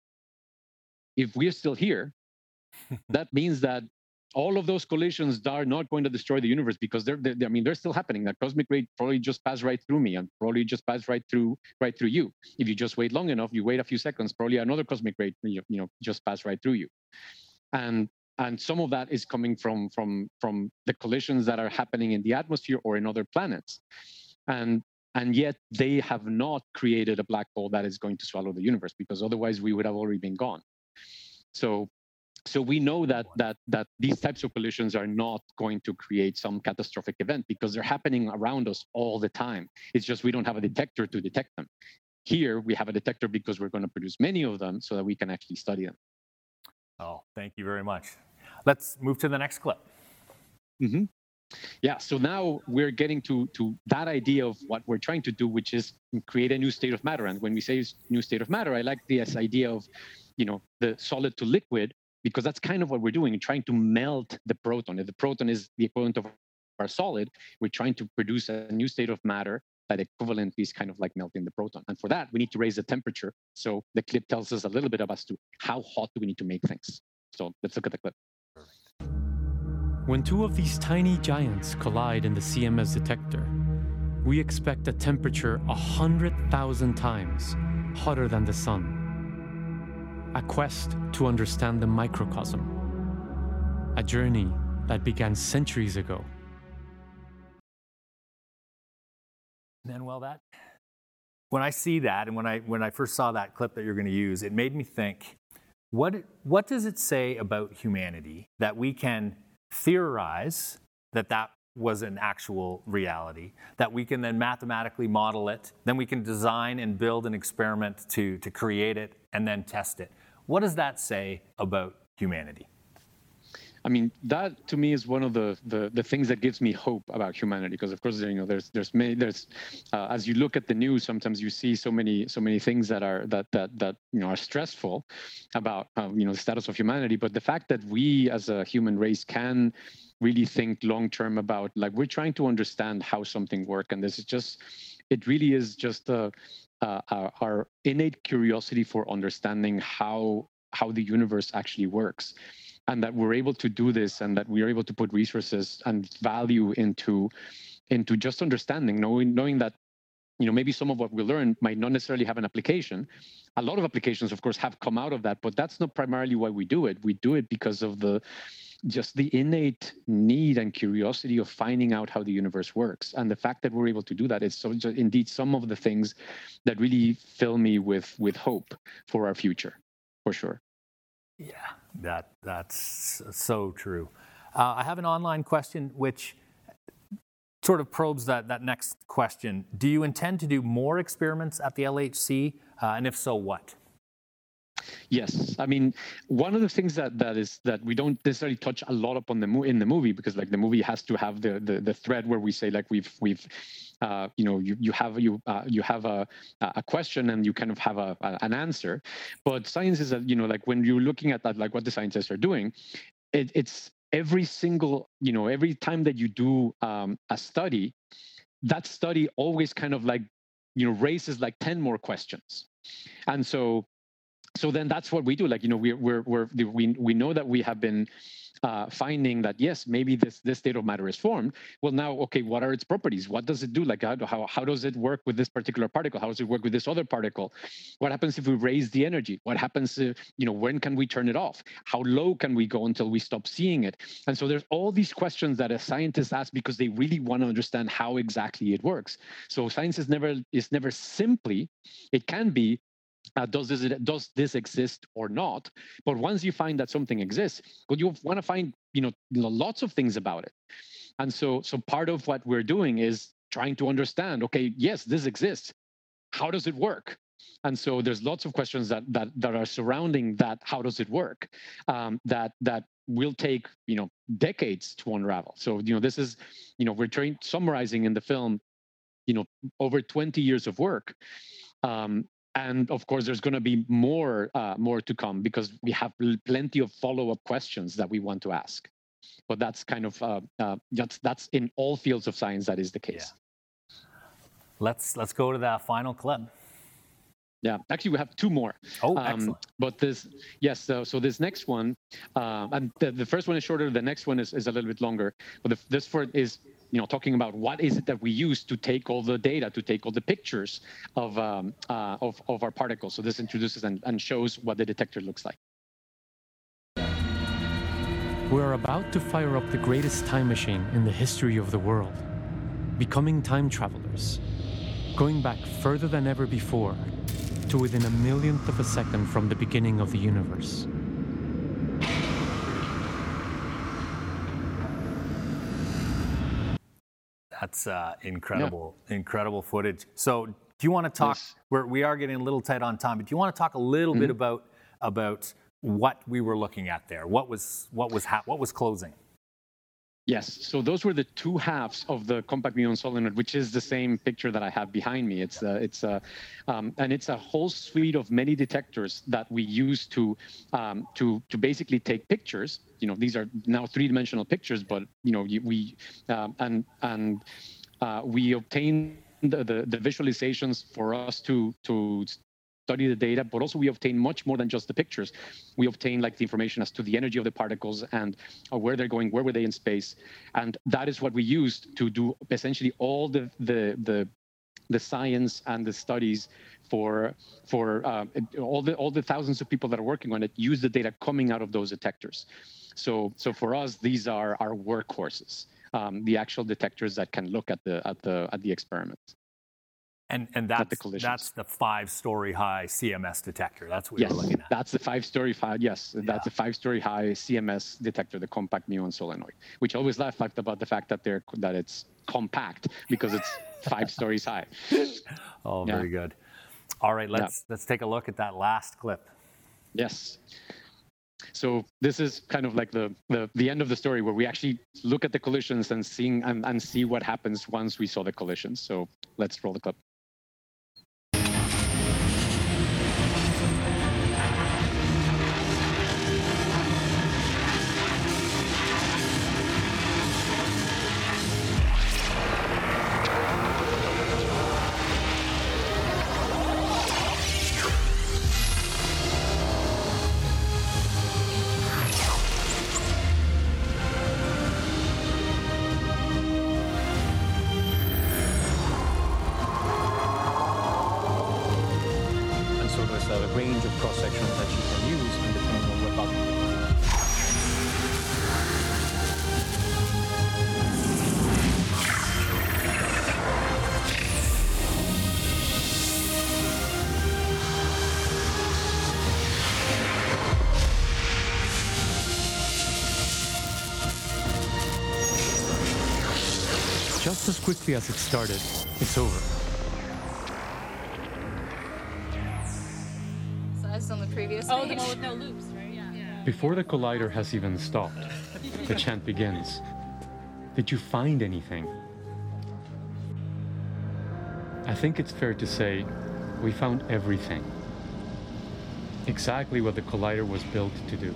If we're still here, that means that all of those collisions are not going to destroy the universe, because they're, they're I mean, they're still happening. That cosmic ray probably just passed right through me, and probably just passed right through right through you. If you just wait long enough, you wait a few seconds, probably another cosmic ray, you, you know, just passed right through you. And and some of that is coming from from from the collisions that are happening in the atmosphere or in other planets. And and yet they have not created a black hole that is going to swallow the universe, because otherwise we would have already been gone. So, so we know that that that these types of collisions are not going to create some catastrophic event, because they're happening around us all the time. It's just we don't have a detector to detect them. Here we have a detector because we're going to produce many of them so that we can actually study them. Oh, thank you very much. Let's move to the next clip. Mm-hmm. Yeah, so now we're getting to, to that idea of what we're trying to do, which is create a new state of matter. And when we say new state of matter, I like this idea of, you know, the solid to liquid, because that's kind of what we're doing, trying to melt the proton. If the proton is the equivalent of our solid, we're trying to produce a new state of matter that equivalent is kind of like melting the proton. And for that, we need to raise the temperature. So the clip tells us a little bit about as to how hot do we need to make things. So let's look at the clip. When two of these tiny giants collide in the C M S detector, we expect a temperature one hundred thousand times hotter than the sun. a quest to understand the microcosm, a journey that began centuries ago. And well, that when I see that, and when I when I first saw that clip that you're going to use, it made me think, what what does it say about humanity that we can theorize that that was an actual reality, that we can then mathematically model it, then we can design and build an experiment to to create it and then test it? What does that say about humanity? I mean, that to me is one of the, the, the things that gives me hope about humanity, because of course, you know, there's there's many there's uh, as you look at the news, sometimes you see so many so many things that are that that that you know are stressful about um, you know the status of humanity. But the fact that we as a human race can really think long term about, like, we're trying to understand how something works, and this is just it really is just uh, uh, our, our innate curiosity for understanding how how the universe actually works. And that we're able to do this, and that we're able to put resources and value into, into just understanding, knowing, knowing that, you know, maybe some of what we learn might not necessarily have an application. A lot of applications, of course, have come out of that, but that's not primarily why we do it. We do it because of the, just the innate need and curiosity of finding out how the universe works. And the fact that we're able to do that is so just, indeed some of the things that really fill me with, with hope for our future, for sure. Yeah, that that's so true. Uh, I have an online question which sort of probes that, that next question. Do you intend to do more experiments at the L H C? Uh, and if so, what? Yes, I mean, one of the things that that is that we don't necessarily touch a lot upon the mo- in the movie, because like the movie has to have the the, the thread where we say, like, we've we've uh, you know you you have you uh, you have a a question and you kind of have a, a an answer. But science is a, you know like when you're looking at that, like what the scientists are doing, it, it's every single you know every time that you do um, a study, that study always kind of like you know raises like ten more questions, and so. So then that's what we do. Like, you know, we're, we're, we're, we, we know that we have been uh, finding that, yes, maybe this, this state of matter is formed. Well, now, okay, what are its properties? What does it do? Like, how, how, how does it work with this particular particle? How does it work with this other particle? What happens if we raise the energy? What happens, uh, you know, when can we turn it off? How low can we go until we stop seeing it? And so there's all these questions that a scientist asks because they really want to understand how exactly it works. So science is never, is never simply, it can be, Uh, does this does this exist or not? But once you find that something exists, well, you want to find you know lots of things about it, and so so part of what we're doing is trying to understand. Okay, yes, this exists. How does it work? And so there's lots of questions that that that are surrounding that. How does it work? Um, that that will take you know decades to unravel. So you know this is you know we're trying summarizing in the film, you know over twenty years of work. Um, And of course, there's going to be more, uh, more to come, because we have plenty of follow-up questions that we want to ask. But that's kind of uh, uh, that's that's in all fields of science that is the case. Yeah. Let's let's go to that final clip. Yeah, actually, we have two more. Oh, um, excellent. But this, yes, so, so this next one, uh, and the, the first one is shorter. The next one is, is a little bit longer. But the, this for is. You know, talking about what is it that we use to take all the data, to take all the pictures of um, uh, of, of our particles. So this introduces and, and shows what the detector looks like. We're about to fire up the greatest time machine in the history of the world, becoming time travelers, going back further than ever before, to within a millionth of a second from the beginning of the universe. That's uh, incredible, yeah. incredible footage. So do you want to talk, yes. we're, we are getting a little tight on time, but do you want to talk a little mm-hmm. bit about about what we were looking at there? What was what was ha- what was closing? Yes, so those were the two halves of the compact muon solenoid, which is the same picture that I have behind me. It's a, it's a, um, and it's a whole suite of many detectors that we use to, um, to, to basically take pictures. You know, these are now three-dimensional pictures, but you know, we, um, and and uh, we obtain the, the the visualizations for us to to. study the data, but also we obtain much more than just the pictures. We obtain like the information as to the energy of the particles and uh, where they're going, where were they in space, and that is what we used to do essentially all the the the the science and the studies for for uh, all the all the thousands of people that are working on it use the data coming out of those detectors. So so for us, these are our workhorses, um, the actual detectors that can look at the at the at the experiment. And and the that's collisions. that's the five-story high C M S detector. That's what Yes, we're looking at. that's the five-story high. Yes, Yeah. that's a five-story high C M S detector, the compact muon solenoid. Which I always laugh at about the fact that they're that it's compact because it's five stories high. Oh, Yeah. very good. All right, let's let's take a look at that last clip. Yes. So this is kind of like the, the the end of the story where we actually look at the collisions and seeing and, and see what happens once we saw the collisions. So let's roll the clip. And so there's a range of cross sections that you can use, and depending on what button. Just as quickly as it started, it's over. So as on the previous Oh, the page. one with no loops, right? Yeah. yeah. Before the collider has even stopped, the chant begins. Did you find anything? I think it's fair to say we found everything. Exactly what the collider was built to do.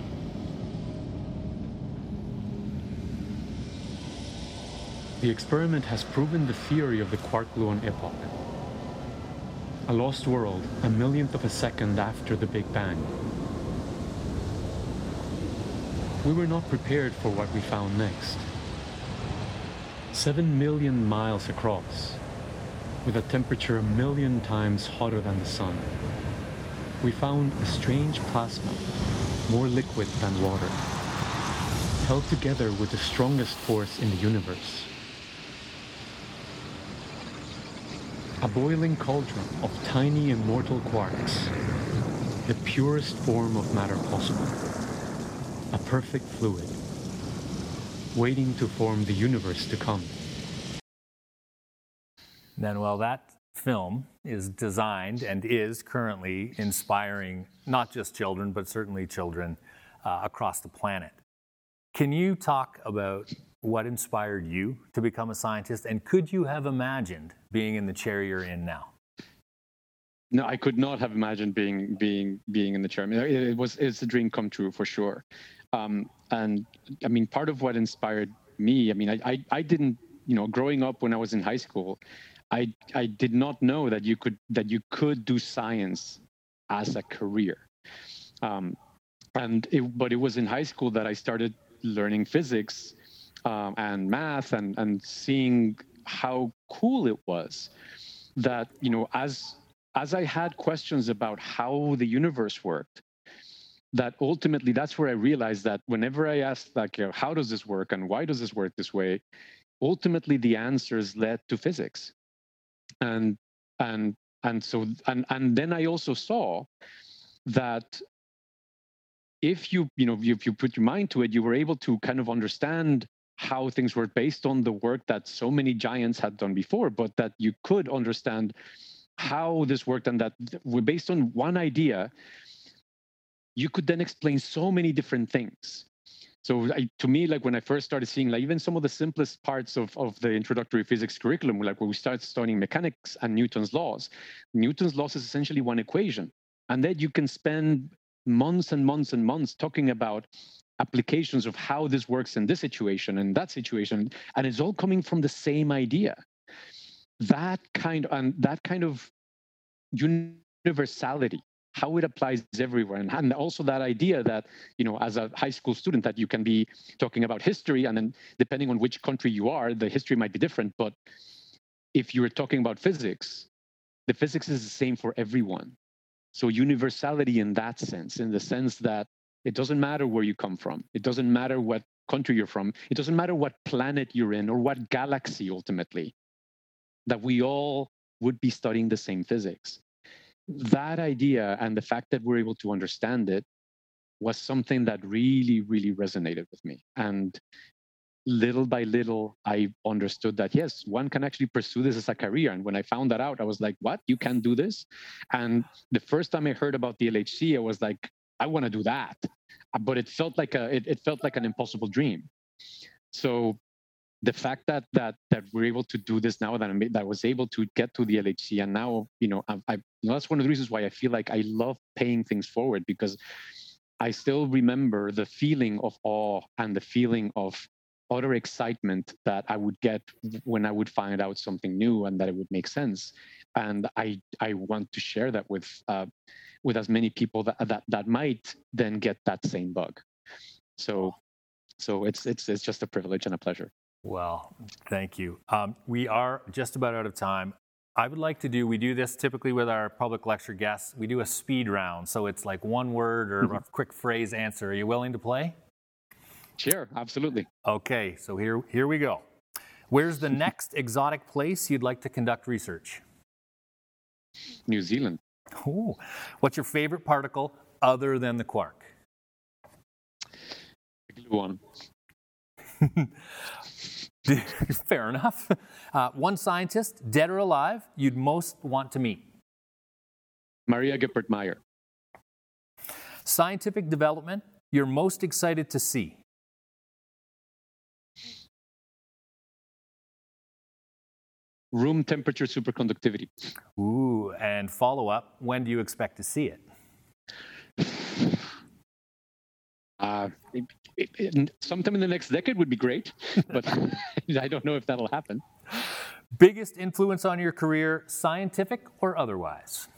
The experiment has proven the theory of the quark-gluon epoch. A lost world a millionth of a second after the Big Bang. We were not prepared for what we found next. Seven million miles across, with a temperature a million times hotter than the sun, we found a strange plasma, more liquid than water, held together with the strongest force in the universe. A boiling cauldron of tiny immortal quarks, the purest form of matter possible, a perfect fluid, waiting to form the universe to come. Then, well, that film is designed and is currently inspiring not just children, but certainly children uh, across the planet. Can you talk about what inspired you to become a scientist, and could you have imagined being in the chair you're in now? No, I could not have imagined being being being in the chair. I mean, it, it was it's a dream come true for sure. Um, and I mean, part of what inspired me, I mean, I, I I didn't, you know, growing up when I was in high school, I I did not know that you could that you could do science as a career. Um, and it, but it was in high school that I started learning physics um, and math and and seeing how cool it was that, you know, as as I had questions about how the universe worked, that ultimately that's where I realized that whenever I asked, like, you know, how does this work and why does this work this way, ultimately the answers led to physics. And and and so and and then I also saw that if you you know if you put your mind to it, you were able to kind of understand how things were based on the work that so many giants had done before, but that you could understand how this worked, and that based on one idea, you could then explain so many different things. So I, to me, like when I first started seeing, like even some of the simplest parts of, of the introductory physics curriculum, like when we started studying mechanics and Newton's laws, Newton's laws is essentially one equation. And then you can spend months and months and months talking about applications of how this works in this situation and that situation, and it's all coming from the same idea. That kind and that kind of universality, how it applies everywhere, and, and also that idea that, you know, as a high school student, that you can be talking about history, and then depending on which country you are, the history might be different, but if you're talking about physics, the physics is the same for everyone. So universality in that sense, in the sense that it doesn't matter where you come from. It doesn't matter what country you're from. It doesn't matter what planet you're in or what galaxy ultimately, that we all would be studying the same physics. That idea and the fact that we're able to understand it was something that really, really resonated with me. And little by little, I understood that, yes, one can actually pursue this as a career. And when I found that out, I was like, what? You can do this? And the first time I heard about the L H C, I was like, I want to do that. But it felt like a, it, it felt like an impossible dream. So the fact that that that we're able to do this now, that I made, that I was able to get to the L H C, and now, you know, I, I you know, that's one of the reasons why I feel like I love paying things forward, because I still remember the feeling of awe and the feeling of utter excitement that I would get when I would find out something new and that it would make sense. And I I want to share that with uh, with as many people that, that that might then get that same bug. So so it's it's it's just a privilege and a pleasure. Well, thank you. Um, we are just about out of time. I would like to do, we do this typically with our public lecture guests, we do a speed round. So it's like one word or a quick phrase answer. Are you willing to play? Sure, absolutely. Okay, so here, here we go. Where's the next exotic place you'd like to conduct research? New Zealand. Ooh. What's your favorite particle other than the quark? The gluon. Fair enough. Uh, one scientist, dead or alive, you'd most want to meet? Maria Geppert-Mayer. Scientific development you're most excited to see? Room temperature superconductivity. Ooh, and follow up, when do you expect to see it? Uh, it, it, it, sometime in the next decade would be great, but I don't know if that'll happen. Biggest influence on your career, scientific or otherwise?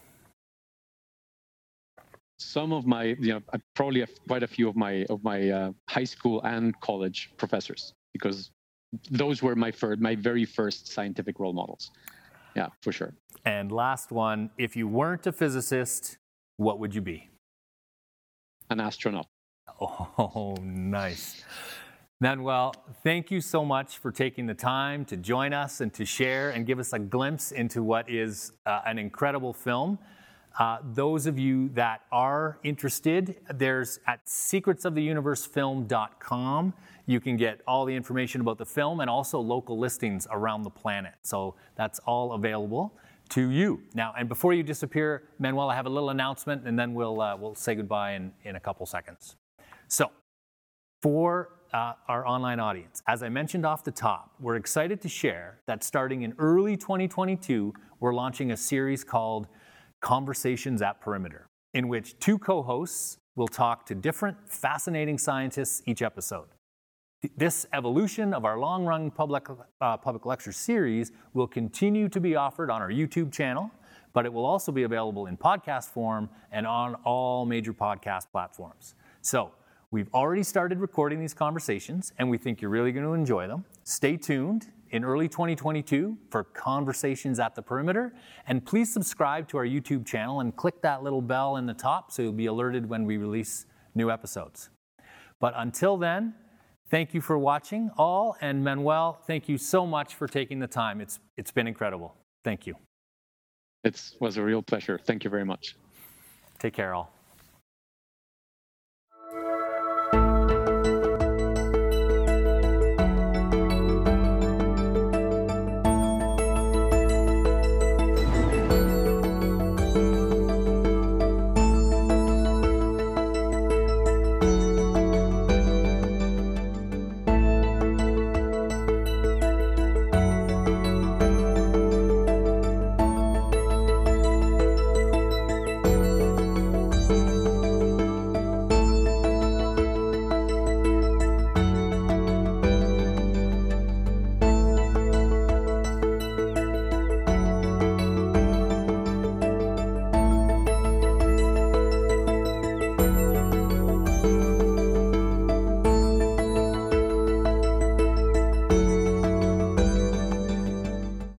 Some of my, you know, probably quite a few of my of my uh, high school and college professors, because those were my first, my very first scientific role models. Yeah, for sure. And last one, if you weren't a physicist, what would you be? An astronaut. Oh, nice. Manuel, thank you so much for taking the time to join us and to share and give us a glimpse into what is uh, an incredible film. Uh, those of you that are interested, there's at secrets of the universe film dot com. You can get all the information about the film and also local listings around the planet. So that's all available to you. Now, and before you disappear, Manuel, I have a little announcement, and then we'll, uh, we'll say goodbye in, in a couple seconds. So, for uh, our online audience, as I mentioned off the top, we're excited to share that starting in early twenty twenty-two, we're launching a series called Conversations at Perimeter, in which two co-hosts will talk to different fascinating scientists each episode. This evolution of our long-run public, uh, public lecture series will continue to be offered on our YouTube channel, but it will also be available in podcast form and on all major podcast platforms. So, we've already started recording these conversations, and we think you're really going to enjoy them. Stay tuned in early twenty twenty-two for Conversations at the Perimeter, and please subscribe to our YouTube channel and click that little bell in the top so you'll be alerted when we release new episodes. But until then, thank you for watching all, and Manuel, thank you so much for taking the time. It's it's been incredible. Thank you. It was a real pleasure. Thank you very much. Take care, all.